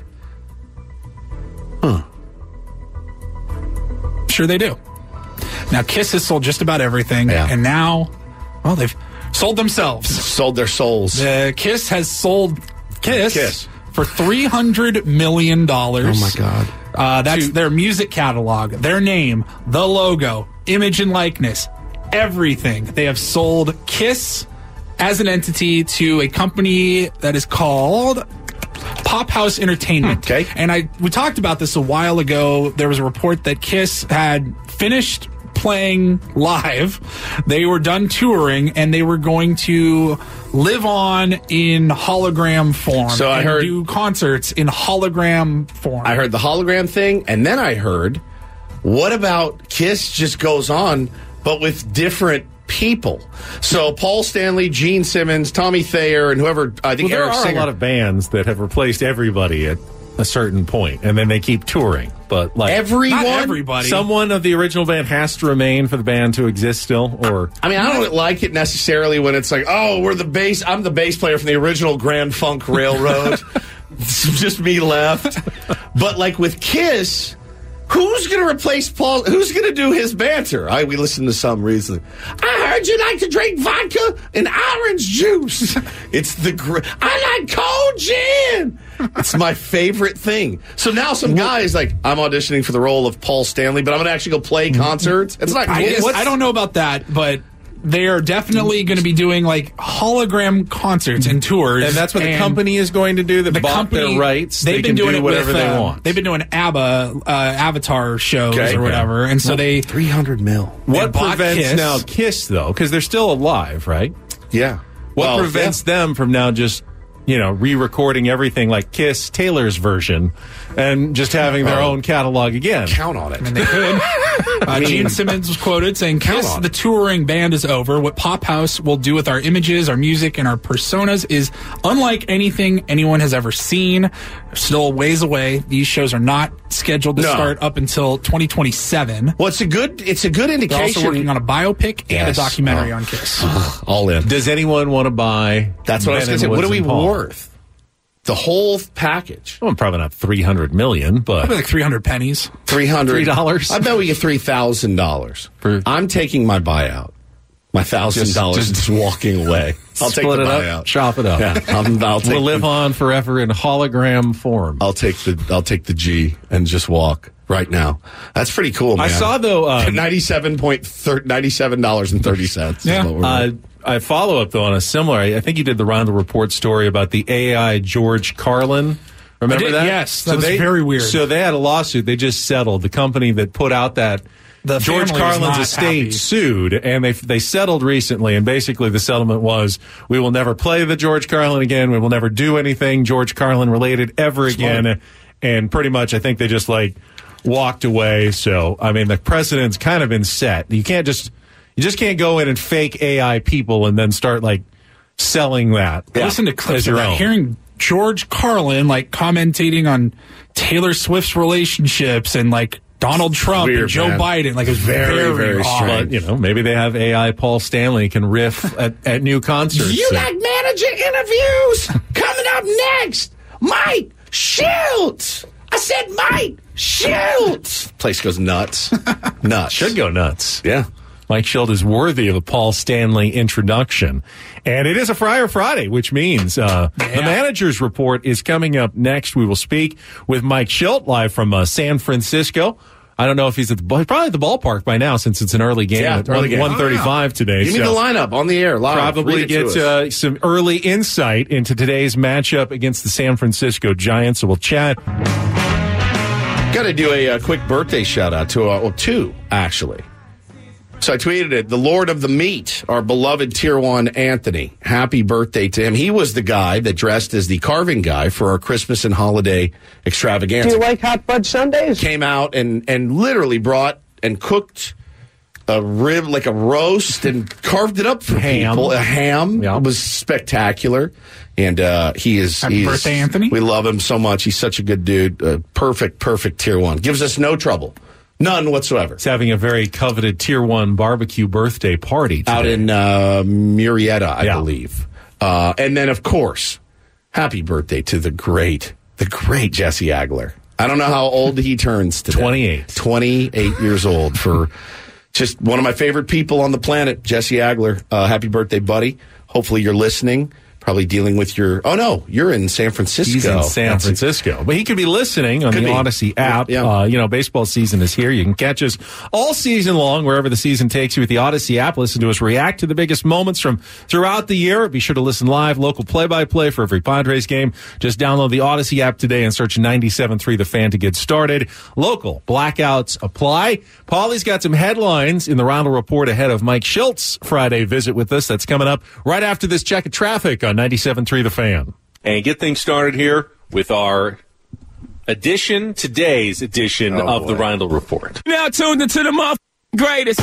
Sure they do. Now, Kiss has sold just about everything, Yeah. and now, well, they've sold themselves. Sold their souls. Uh, Kiss has sold Kiss, Kiss. for three hundred million dollars. Oh, my God. Uh, that's their music catalog, their name, the logo, image and likeness, everything. They have sold Kiss as an entity to a company that is called Pop House Entertainment. Okay. And I we talked about this a while ago. There was a report that Kiss had finished playing live. They were done touring, and they were going to live on in hologram form. So I and heard- do concerts in hologram form. I heard the hologram thing, and then I heard, what about Kiss just goes on, but with different people? So Paul Stanley, Gene Simmons, Tommy Thayer, and whoever, I think Well, there Eric are Singer. a lot of bands that have replaced everybody at a certain point, and then they keep touring. But like Everyone? Not everybody. someone of the original band has to remain for the band to exist still. Or I mean, I don't like it necessarily when it's like, oh, we're the bass. I'm the bass player from the original Grand Funk Railroad. It's just me left. But like with Kiss, who's going to replace Paul? Who's going to do his banter? I we listened to some recently. I heard you like to drink vodka and orange juice. It's the gr- I like cold gin. It's my favorite thing. So now some guy is like, I'm auditioning for the role of Paul Stanley, but I'm going to actually go play concerts. It's not. I, guess, I don't know about that, but they are definitely going to be doing like hologram concerts and tours. and that's what the and company is going to do. That the bought company, their rights. They've They been can doing do it whatever with, they uh, want. They've been doing ABBA uh, Avatar shows Okay. or whatever, and so Well, they three hundred mil. they What bought prevents Kiss. now Kiss though? Because they're still alive, right? Yeah. What Well, prevents them from now just you know re-recording everything like Kiss Taylor's version and just having their Oh. own catalog again? Count on it. I mean, they could. Uh, mean, Gene Simmons was quoted saying, count Kiss, on the it. touring band is over. What Pop House will do with our images, our music, and our personas is unlike anything anyone has ever seen. Still a ways away. These shows are not scheduled to No. start up until twenty twenty-seven. Well, it's a good. It's a good They're indication. also working on a biopic and Yes. a documentary Oh. on Kiss. All in. Does anyone want to buy? That's what I was going to say. What are we worth? The whole package. Well, probably not three hundred million, but Probably like three hundred pennies. Three hundred Three dollars? I bet we get three thousand dollars. I'm taking my buyout. My thousand Just- dollars just is walking away. I'll take split the it buyout. up, chop it up. Yeah, I'm, I'll take we'll live the, on forever in hologram form. I'll take the. I'll take the G and just walk right now. That's pretty cool, man. I saw though um, ninety-seven point ninety-seven dollars and thirty cents. Yeah. Uh, I follow up though on a similar. I think you did the Round the Report story about the A I George Carlin. Remember I did, that? yes. That was very weird. So they had a lawsuit. They just settled. The company that put out that The George family was Carlin's not estate happy. sued, and they they settled recently. And basically, the settlement was: we will never play the George Carlin again. We will never do anything George Carlin related ever again. And pretty much, I think they just like walked away. So, I mean, the precedent's kind of been set. You can't just, you just can't go in and fake A I people and then start like selling that. Yeah. Listen to clips as of your that. own. Hearing George Carlin like commentating on Taylor Swift's relationships and like Donald Trump Weird, and Joe man. Biden. Like it was very, Very, very, very odd. strange. But, you know, maybe they have A I Paul Stanley can riff at, at new concerts. You got manager interviews coming up next. Mike Schultz. I said Mike Schultz. Place goes nuts. Nuts. Should go nuts. Yeah. Mike Schultz is worthy of a Paul Stanley introduction. And it is a Friar Friday, which means uh, Yeah. the manager's report is coming up next. We will speak with Mike Schultz live from uh, San Francisco. I don't know if he's at the ball, probably at the ballpark by now since it's an early game Yeah, at early game. one thirty-five today. Give me so the lineup on the air live. probably Read it to get us. uh, some early insight into today's matchup against the San Francisco Giants. So we'll chat. Got to do a, uh quick birthday shout out to, uh, well, two, actually. So I tweeted it, the Lord of the Meat, our beloved Tier one Anthony. Happy birthday to him. He was the guy that dressed as the carving guy for our Christmas and holiday extravaganza. Do you like hot fudge sundaes? Came out and, and literally brought and cooked a rib, like a roast, and carved it up for Ham. people. A ham. Yeah. It was spectacular. And uh, he is... Happy he is- birthday, Anthony. We love him so much. He's such a good dude. Uh, perfect, perfect Tier one. Gives us no trouble. None whatsoever. He's having a very coveted Tier one barbecue birthday party today. Out in uh, Murrieta, I Yeah. believe. Uh, and then, of course, happy birthday to the great, the great Jesse Agler. I don't know how old he turns today. twenty-eight. twenty-eight years old for just one of my favorite people on the planet, Jesse Agler. Uh, happy birthday, buddy. Hopefully you're listening. Probably dealing with your... Oh, no. You're in San Francisco. He's in San That's a- Francisco. But he could be listening on Could the be. Odyssey app. Yeah. Uh, you know, baseball season is here. You can catch us all season long, wherever the season takes you with the Odyssey app. Listen to us react to the biggest moments from throughout the year. Be sure to listen live, local play-by-play for every Padres game. Just download the Odyssey app today and search ninety-seven point three The Fan to get started. Local blackouts apply. Paulie's got some headlines in the Roundel Report ahead of Mike Schultz Friday visit with us. That's coming up right after this check of traffic on ninety-seven point three The Fan. And get things started here with our edition, today's edition Oh, of boy. the Reindl Report. Now tuned into the muff greatest.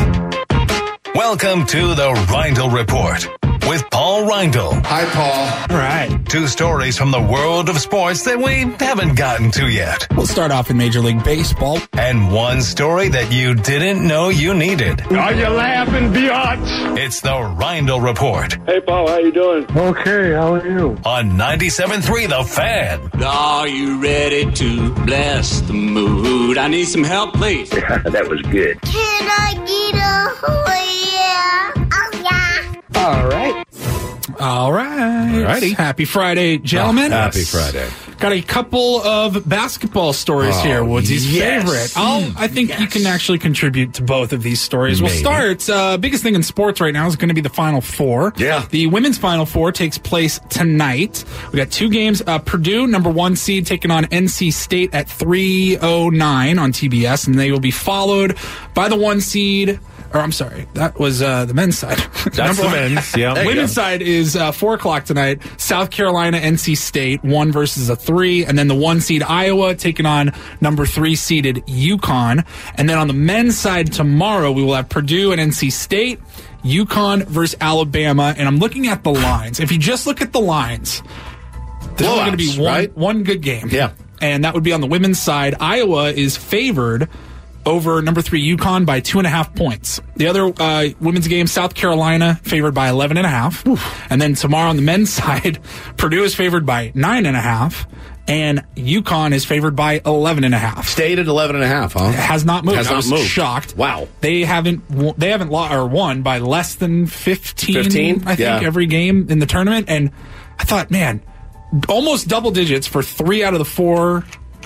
Welcome to the Reindl Report with Paul Reindl. Hi, Paul. All right. Two stories from the world of sports that we haven't gotten to yet. We'll start off in Major League Baseball. And one story that you didn't know you needed. Are you laughing, biatch? It's the Reindl Report Hey, Paul, how you doing? Okay, how are you? on ninety-seven point three The Fan. Are you ready to bless the mood? I need some help, please. That was good. Can I get a oh yeah? Oh yeah. All right. All right. Alrighty. Happy Friday, gentlemen. Happy Friday. Got a couple of basketball stories Oh, here. Woodsy's yes. favorite. I'll, I think you can actually contribute to both of these stories. We'll Maybe. start. Uh, biggest thing in sports right now is going to be the Final Four. Yeah. The women's Final Four takes place tonight. We got two games. Uh, Purdue, number one seed, taking on N C State at three oh nine on T B S, and they will be followed by the one seed. Or I'm sorry, that was uh, the men's side. That's the one- men's, yeah. There you Women's go. side is uh, four o'clock tonight. South Carolina, N C State, one versus a three, and then the one seed Iowa taking on number three seeded UConn. And then on the men's side tomorrow, we will have Purdue and N C State, UConn versus Alabama. And I'm looking at the lines. If you just look at the lines, there's only going to be Blowouts, one right? one good game. Yeah. And that would be on the women's side. Iowa is favored over number three UConn by two and a half points. The other uh, women's game, South Carolina favored by eleven and a half. And then tomorrow on the men's side, Purdue is favored by nine and a half, and UConn is favored by eleven and a half. Stayed at eleven and a half, huh? It has not moved. Has I not was moved. shocked. Wow. They haven't wo- they haven't lo- or won by less than fifteen, fifteen? I think, Yeah. every game in the tournament. And I thought, man, almost double digits for three out of the four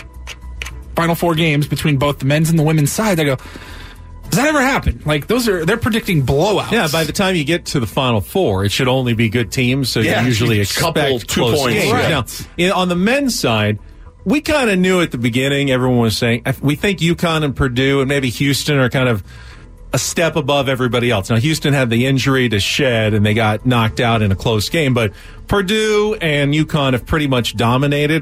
Final Four games between both the men's and the women's side. I go, does that ever happen? Like, those are, they're predicting blowouts. Yeah, by the time you get to the Final Four, it should only be good teams, so Yeah, you usually a couple, expect two close points, games. right. Now, in, on the men's side, we kind of knew at the beginning, everyone was saying, we think UConn and Purdue and maybe Houston are kind of a step above everybody else. Now, Houston had the injury to Shed, and they got knocked out in a close game, but Purdue and UConn have pretty much dominated.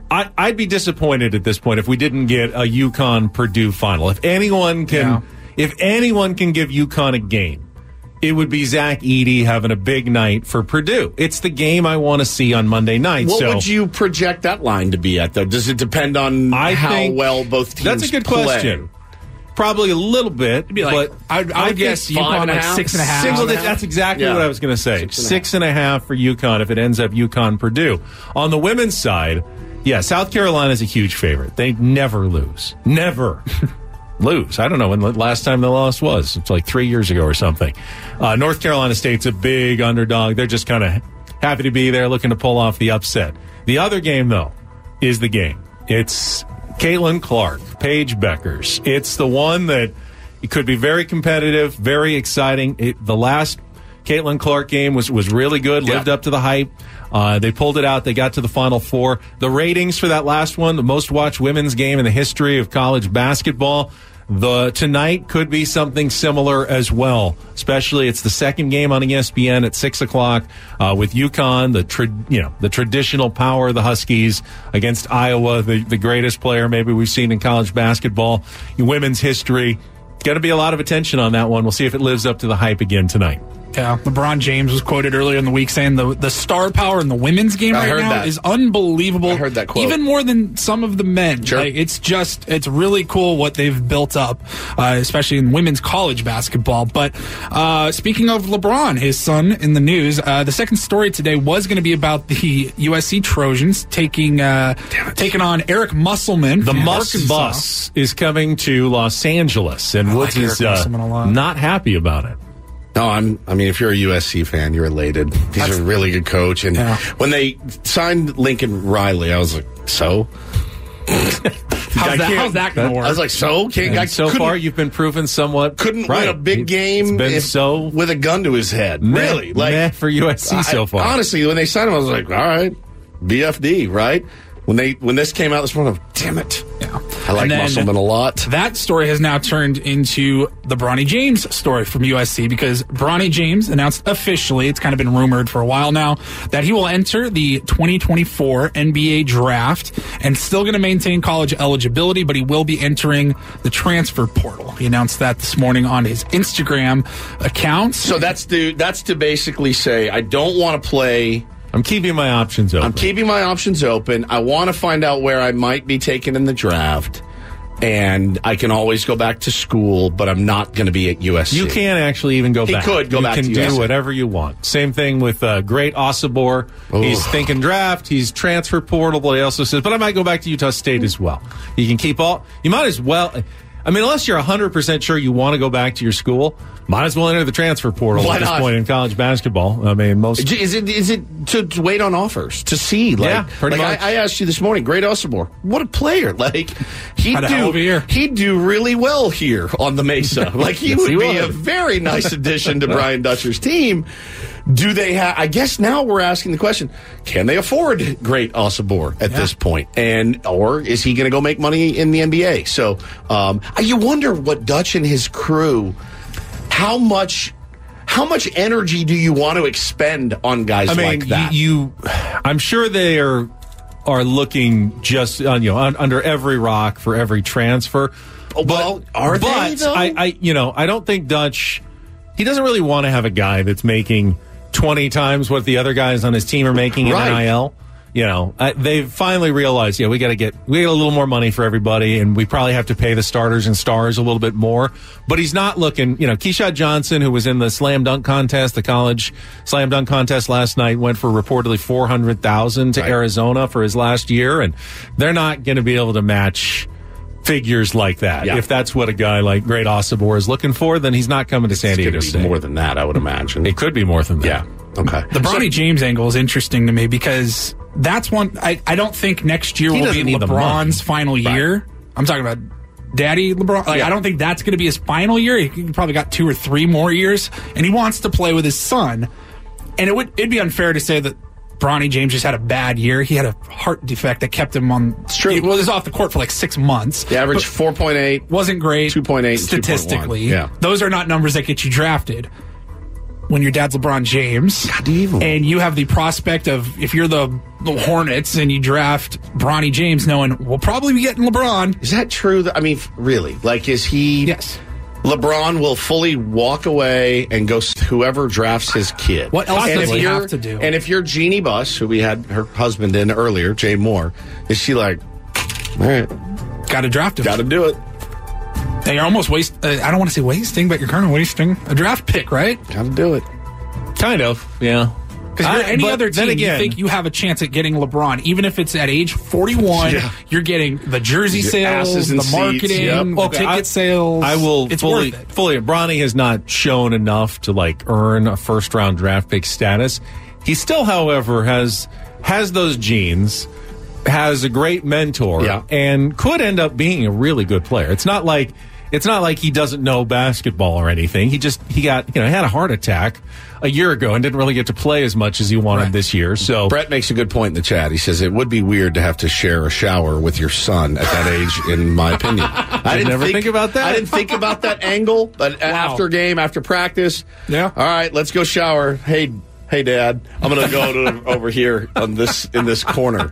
I, I'd be disappointed at this point if we didn't get a UConn Purdue final. If anyone can, Yeah. if anyone can give UConn a game, it would be Zach Edey having a big night for Purdue. It's the game I want to see on Monday night. What so, would you project that line to be at, though? Does it depend on I how think well both teams That's a good play? question. Probably a little bit. It'd be like, but I would, I would think guess five UConn and a like half? six and a half. Single digit, that's exactly Yeah. what I was going to say. Six and a Six and a half for UConn if it ends up UConn Purdue. On the women's side, yeah, South Carolina is a huge favorite. They never lose. Never lose. I don't know when the last time they lost was. It's like three years ago or something. Uh, North Carolina State's a big underdog. They're just kind of happy to be there, looking to pull off the upset. The other game, though, is the game. It's Caitlin Clark, Paige Beckers. It's the one that it could be very competitive, very exciting. It, the last Caitlin Clark game was, was really good, lived Yeah. up to the hype. Uh, they pulled it out. They got to the Final Four. The ratings for that last one, the most watched women's game in the history of college basketball. The tonight could be something similar as well. Especially, it's the second game on E S P N at six o'clock uh, with UConn, the tra- you know the traditional power of the Huskies against Iowa, the the greatest player maybe we've seen in college basketball in women's history. Going to be a lot of attention on that one. We'll see if it lives up to the hype again tonight. Yeah, LeBron James was quoted earlier in the week saying the the star power in the women's game I right heard now that. is unbelievable. I heard that quote. Even more than some of the men. Sure. Like, it's just, it's really cool what they've built up, uh, especially in women's college basketball. But uh, speaking of LeBron, his son in the news, uh, the second story today was going to be about the U S C Trojans taking uh, taking on Eric Musselman. The from Muss Arkansas. Bus is coming to Los Angeles, and I Woods like is Eric uh, Musselman a lot. not happy about it. No, I'm. I mean, if you're a U S C fan, you're elated. He's That's- a really good coach, and Yeah. when they signed Lincoln Riley, I was like, so. How's I that, can't- how's that going to work? I was like, so? Can't, And I so couldn't- far, you've been proven somewhat couldn't right. win a big It's game been if- so with a gun to his head. meh, Really? Like meh for U S C so I- far. Honestly, when they signed him, I was like, all right, B F D, right? When they when this came out this morning, I was, damn it. Yeah. I like And then Musselman a lot. That story has now turned into the Bronny James story from U S C because Bronny James announced officially, it's kind of been rumored for a while now, that he will enter the twenty twenty-four N B A draft and still going to maintain college eligibility, but he will be entering the transfer portal. He announced that this morning on his Instagram account. So that's to that's to basically say, I don't want to play. I'm keeping my options open. I'm keeping my options open. I want to find out where I might be taken in the draft, and I can always go back to school, but I'm not going to be at U S C. You can actually even go He back. could go you back can to do U S C. whatever you want. Same thing with uh, Great Osibor. He's Ooh. thinking draft. He's transfer portal. But he also says, but I might go back to Utah State as well. You can keep all. You might as well. I mean, unless you're one hundred percent sure you want to go back to your school, might as well enter the transfer portal Why at this not? point in college basketball. I mean, most. Is it is it to, to wait on offers to see? Like, Yeah, pretty like much. I, I asked you this morning, Great Osibor, what a player! Like he'd Had a hell of a do year. he'd do really well here on the Mesa. Like he Yes, would he be would. a very nice addition to Brian Dutcher's team. Do they have? I guess now we're asking the question: can they afford Great Osibor at Yeah. this point? And or is he going to go make money in the N B A? So um, you wonder what Dutch and his crew, how much. How much energy do you want to expend on guys I mean, like that? You, you, I'm sure they are are looking just on you know un, under every rock for every transfer. Well, are but they, though? I, I, you know, I don't think Dutch. He doesn't really want to have a guy that's making twenty times what the other guys on his team are making in Right. N I L. You know, I, they've finally realized, yeah, we got to get we get a little more money for everybody, and we probably have to pay the starters and stars a little bit more. But he's not looking, you know, Keyshawn Johnson, who was in the slam dunk contest, the college slam dunk contest last night, went for reportedly four hundred thousand to Right. Arizona for his last year, and they're not going to be able to match figures like that. Yeah. If that's what a guy like Great Osibor is looking for, then he's not coming to San It's Diego gonna be State. more than that, I would imagine. It could be more than that. Yeah. Okay. The Bronny James angle is interesting to me because that's one I, I don't think next year He will doesn't be need the money. LeBron's final year. I'm talking about Daddy LeBron. Like, Yeah. I don't think that's going to be his final year. He probably got two or three more years, and he wants to play with his son. And it would it'd be unfair to say that Bronny James just had a bad year. He had a heart defect that kept him on. It's true. He was off the court for like six months. The average four point eight. Wasn't great. two point eight, statistically. two point one. Yeah. Those are not numbers that get you drafted. when your dad's LeBron James, God, evil. and you have the prospect of, if you're the, the Hornets and you draft Bronny James, knowing we'll probably be getting LeBron. Is that true? I mean, really? Like, is he... Yes. LeBron will fully walk away and go s- whoever drafts his kid. What else and does if he you're- have to do? And if you're Jeannie Buss, who we had her husband in earlier, Jay Moore, is she like, all right, got to draft him? got to do it. They are almost waste. Uh, I don't want to say wasting, but you're kind of wasting a draft pick, right? Got to do it. Kind of, yeah. Because you're I- any but other then team, again- you think you have a chance at getting LeBron, even if it's at age forty-one. Yeah. You're getting the jersey Your sales, asses the in seats, marketing, yep. the Okay, ticket I- sales. I will It's fully, worth it. fully. Bronny has not shown enough to like earn a first round draft pick status. He still, however, has has those genes, has a great mentor, Yeah. and could end up being a really good player. It's not like it's not like he doesn't know basketball or anything. He just he got you know had a heart attack a year ago and didn't really get to play as much as he wanted Right. this year. So Brett makes a good point in the chat. He says it would be weird to have to share a shower with your son at that age, in my opinion. I never think about that. I didn't think about that angle, but after game, after practice, Yeah. all right, let's go shower. Hey, hey, Dad, I'm going to go to over here on this in this corner.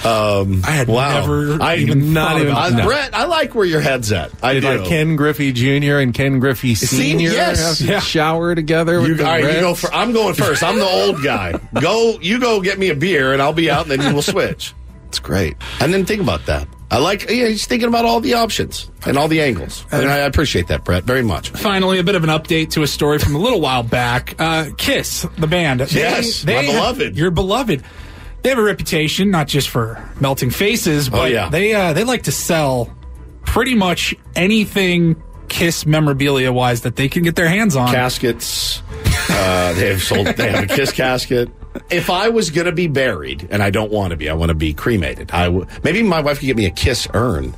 Um, I had wow. never I even not thought even- about Uh, No. Brett, I like where your head's at. I did do. like Ken Griffey Junior and Ken Griffey Senior yes. have to Yeah. shower together? With You, the all right, you Reds? go for. I'm going first. I'm the old guy. Go, you go get me a beer, and I'll be out, and then we'll switch. It's great. I didn't think about that. I like. Yeah, he's thinking about all the options and all the angles, and I appreciate that, Brett, very much. Finally, a bit of an update to a story from a little while back. Uh, Kiss, the band. They- Yes, they my have- beloved. Your beloved. They have a reputation, not just for melting faces, but Oh, yeah. they uh, they like to sell pretty much anything Kiss memorabilia wise that they can get their hands on. Caskets. Uh, they have sold. They have a Kiss casket. If I was going to be buried, and I don't want to be, I want to be cremated. I w- maybe my wife could get me a Kiss urn.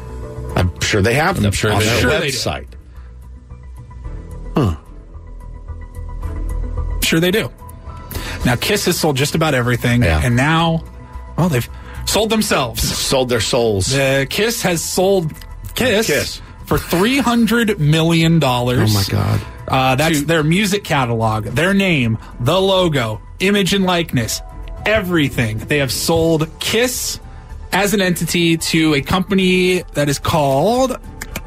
I'm sure they have them sure on they their do. Sure they do. website. Sure they do. Now, Kiss has sold just about everything, Yeah. and now, well, they've sold themselves. Sold their souls. Uh, Kiss has sold Kiss, Kiss. for three hundred million dollars. Oh, my God. Uh, that's their music catalog, their name, the logo, image and likeness, everything. They have sold Kiss as an entity to a company that is called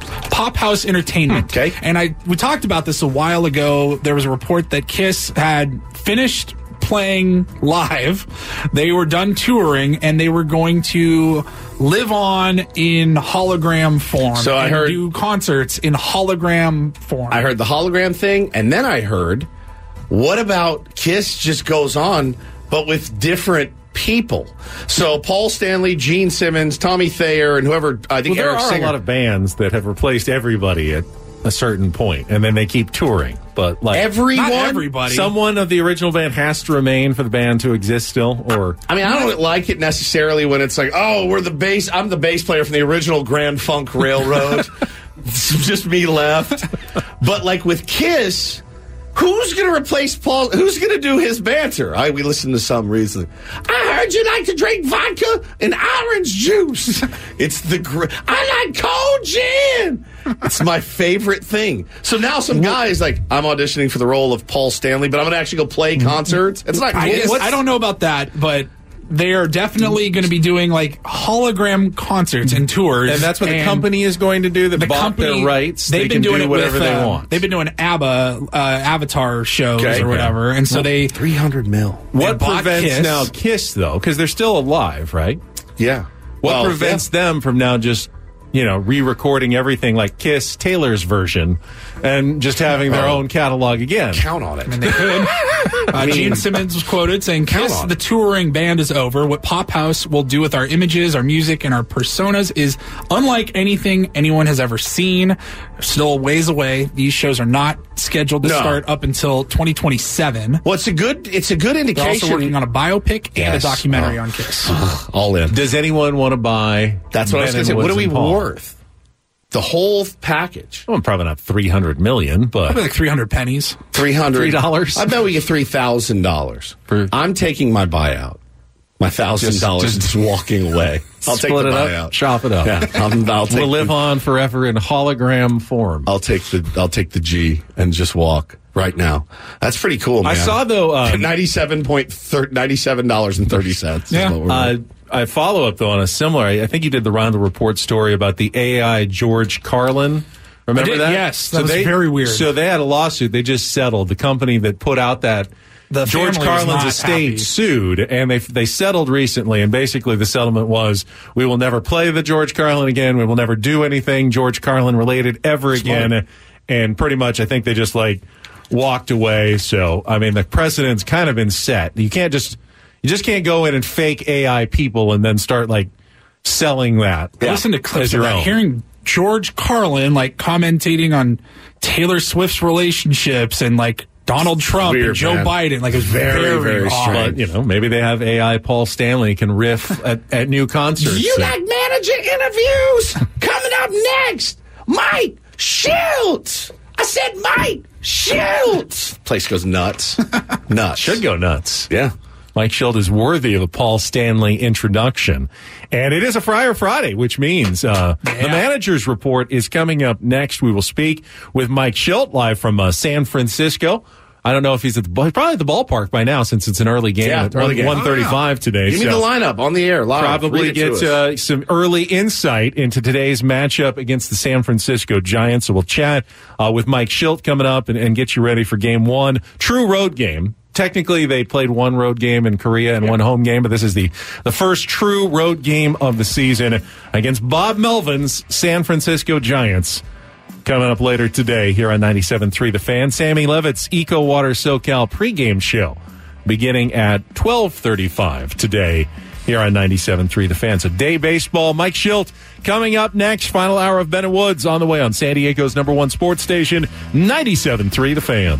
Pop House Entertainment. Okay. And I we talked about this a while ago. There was a report that Kiss had finished playing live. They were done touring, and they were going to live on in hologram form. So I and heard- do concerts in hologram form. I heard the hologram thing, and then I heard, what about Kiss just goes on, but with different people? So Paul Stanley, Gene Simmons, Tommy Thayer, and whoever, I think Well, there Eric are Singer. a lot of bands that have replaced everybody at a certain point, and then they keep touring. But like Everyone? Not everybody. someone of the original band has to remain for the band to exist still. Or I mean, I don't like it necessarily when it's like, oh, we're the bass. I'm the bass player from the original Grand Funk Railroad. It's just me left. But like with Kiss, who's going to replace Paul? Who's going to do his banter? I we listened to some recently. I heard you like to drink vodka and orange juice. It's the gr- I like cold gin. It's my favorite thing. So now some guy is like, I'm auditioning for the role of Paul Stanley, but I'm going to actually go play concerts. It's not. I, guess, I don't know about that, but they are definitely going to be doing like hologram concerts and tours, and that's what the company is going to do. That the bought company, their rights. They've They been can doing do it whatever with, they uh, want. They've been doing ABBA uh, Avatar shows Okay. or whatever, and so Well, they three hundred mil. What bought prevents Kiss. now Kiss though? Because they're still alive, right? Yeah. What Well, prevents them from now just you know re-recording everything like Kiss Taylor's version and just having their Oh. own catalog again? Count on it. And they could. Uh, mean- Gene Simmons was quoted saying, Count Kiss, on the it. touring band is over. What Pop House will do with our images, our music, and our personas is unlike anything anyone has ever seen. Still a ways away. These shows are not scheduled to No. start up until twenty twenty-seven. Well, it's a good. It's a good They're indication. also working on a biopic and Yes. a documentary Oh. on Kiss. All in. Does anyone want to buy? That's what I was Ben going to say. and What are Woods we and Paul? worth? The whole package. Well, probably not three hundred million, but Probably like three hundred pennies. Three hundred Three dollars? I bet we get three thousand dollars. For- I'm taking my buyout. My thousand dollars just walking away. I'll take the Split it buyout. up, chop it up. Yeah, I'll, I'll take we'll live the, on forever in hologram form. I'll take the I'll take the G and just walk right now. That's pretty cool, man. I saw though um, ninety-seven point ninety-seven dollars and thirty cents. Yeah. Uh, I follow up though on a similar. I think you did the Round the Report story about the A I George Carlin. Remember I did, that? Yes, that so was they, very weird. So they had a lawsuit. They just settled. The company that put out that. The George Carlin's estate happy. sued, and they they settled recently. And basically, the settlement was: we will never play the George Carlin again. We will never do anything George Carlin related ever Smart. again. And pretty much, I think they just like walked away. So, I mean, the precedent's kind of been set. You can't just you just can't go in and fake A I people and then start like selling that. I listened to clips as of your that, own. hearing George Carlin like commentating on Taylor Swift's relationships and like Donald Trump Weird, and Joe man. Biden. Like, it was very, Very, very, very odd. strange. But, you know, maybe they have A I Paul Stanley can riff at, at new concerts. You So- like managing interviews? Coming up next, Mike Schultz. I said Mike Schultz. Place goes nuts. Nuts. Should go nuts. Yeah. Mike Schultz is worthy of a Paul Stanley introduction. And it is a Friar Friday, which means uh, Yeah. the manager's report is coming up next. We will speak with Mike Schultz live from uh, San Francisco. I don't know if he's at the ball, probably at the ballpark by now since it's an early game Yeah, at early game. one thirty-five today. Give me So the lineup on the air live. probably Read it get to us. uh, some early insight into today's matchup against the San Francisco Giants. So we'll chat uh, with Mike Schultz coming up and, and get you ready for game one. True road game. Technically, they played one road game in Korea and one home game, but this is the, the first true road game of the season against Bob Melvin's San Francisco Giants. Coming up later today here on ninety-seven point three The Fan. Sammy Levitt's Eco Water SoCal pregame show beginning at twelve thirty-five today here on ninety-seven point three The Fan. So day baseball. Mike Schultz coming up next. Final hour of Ben and Woods on the way on San Diego's number one sports station, ninety-seven point three The Fan.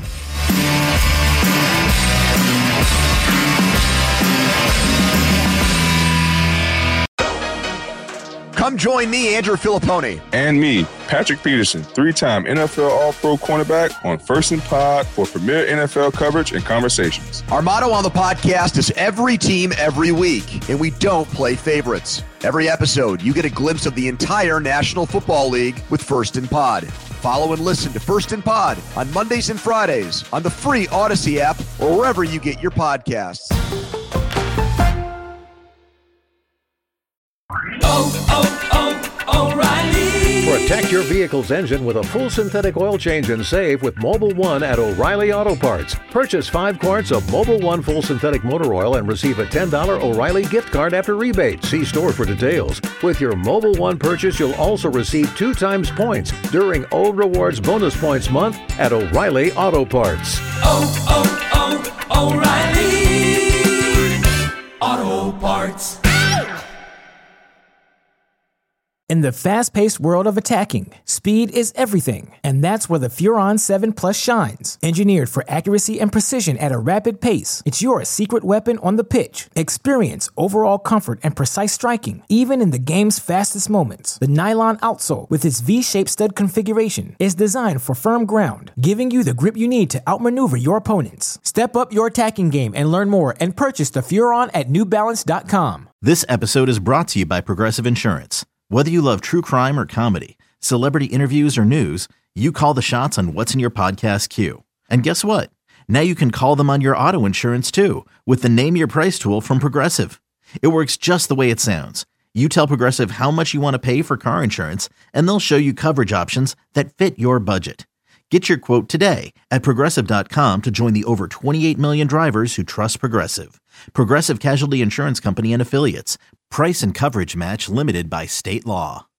Come join me, Andrew Filipponi. And me, Patrick Peterson, three-time N F L All-Pro cornerback on First and Pod for premier N F L coverage and conversations. Our motto on the podcast is every team, every week, and we don't play favorites. Every episode, you get a glimpse of the entire National Football League with First and Pod. Follow and listen to First and Pod on Mondays and Fridays on the free Odyssey app or wherever you get your podcasts. Oh, oh, oh, O'Reilly. Protect your vehicle's engine with a full synthetic oil change and save with Mobile One at O'Reilly Auto Parts. Purchase five quarts of Mobile One full synthetic motor oil and receive a ten dollars O'Reilly gift card after rebate. See store for details. With your Mobile One purchase, you'll also receive two times points during O Rewards Bonus Points Month at O'Reilly Auto Parts. Oh, oh, oh, O'Reilly Auto Parts. In the fast-paced world of attacking, speed is everything, and that's where the Furon seven Plus shines. Engineered for accuracy and precision at a rapid pace, it's your secret weapon on the pitch. Experience overall comfort and precise striking, even in the game's fastest moments. The nylon outsole, with its V-shaped stud configuration, is designed for firm ground, giving you the grip you need to outmaneuver your opponents. Step up your attacking game and learn more and purchase the Furon at New Balance dot com. This episode is brought to you by Progressive Insurance. Whether you love true crime or comedy, celebrity interviews or news, you call the shots on what's in your podcast queue. And guess what? Now you can call them on your auto insurance too with the Name Your Price tool from Progressive. It works just the way it sounds. You tell Progressive how much you want to pay for car insurance, and they'll show you coverage options that fit your budget. Get your quote today at Progressive dot com to join the over twenty-eight million drivers who trust Progressive. Progressive Casualty Insurance Company and Affiliates. Price and coverage match limited by state law.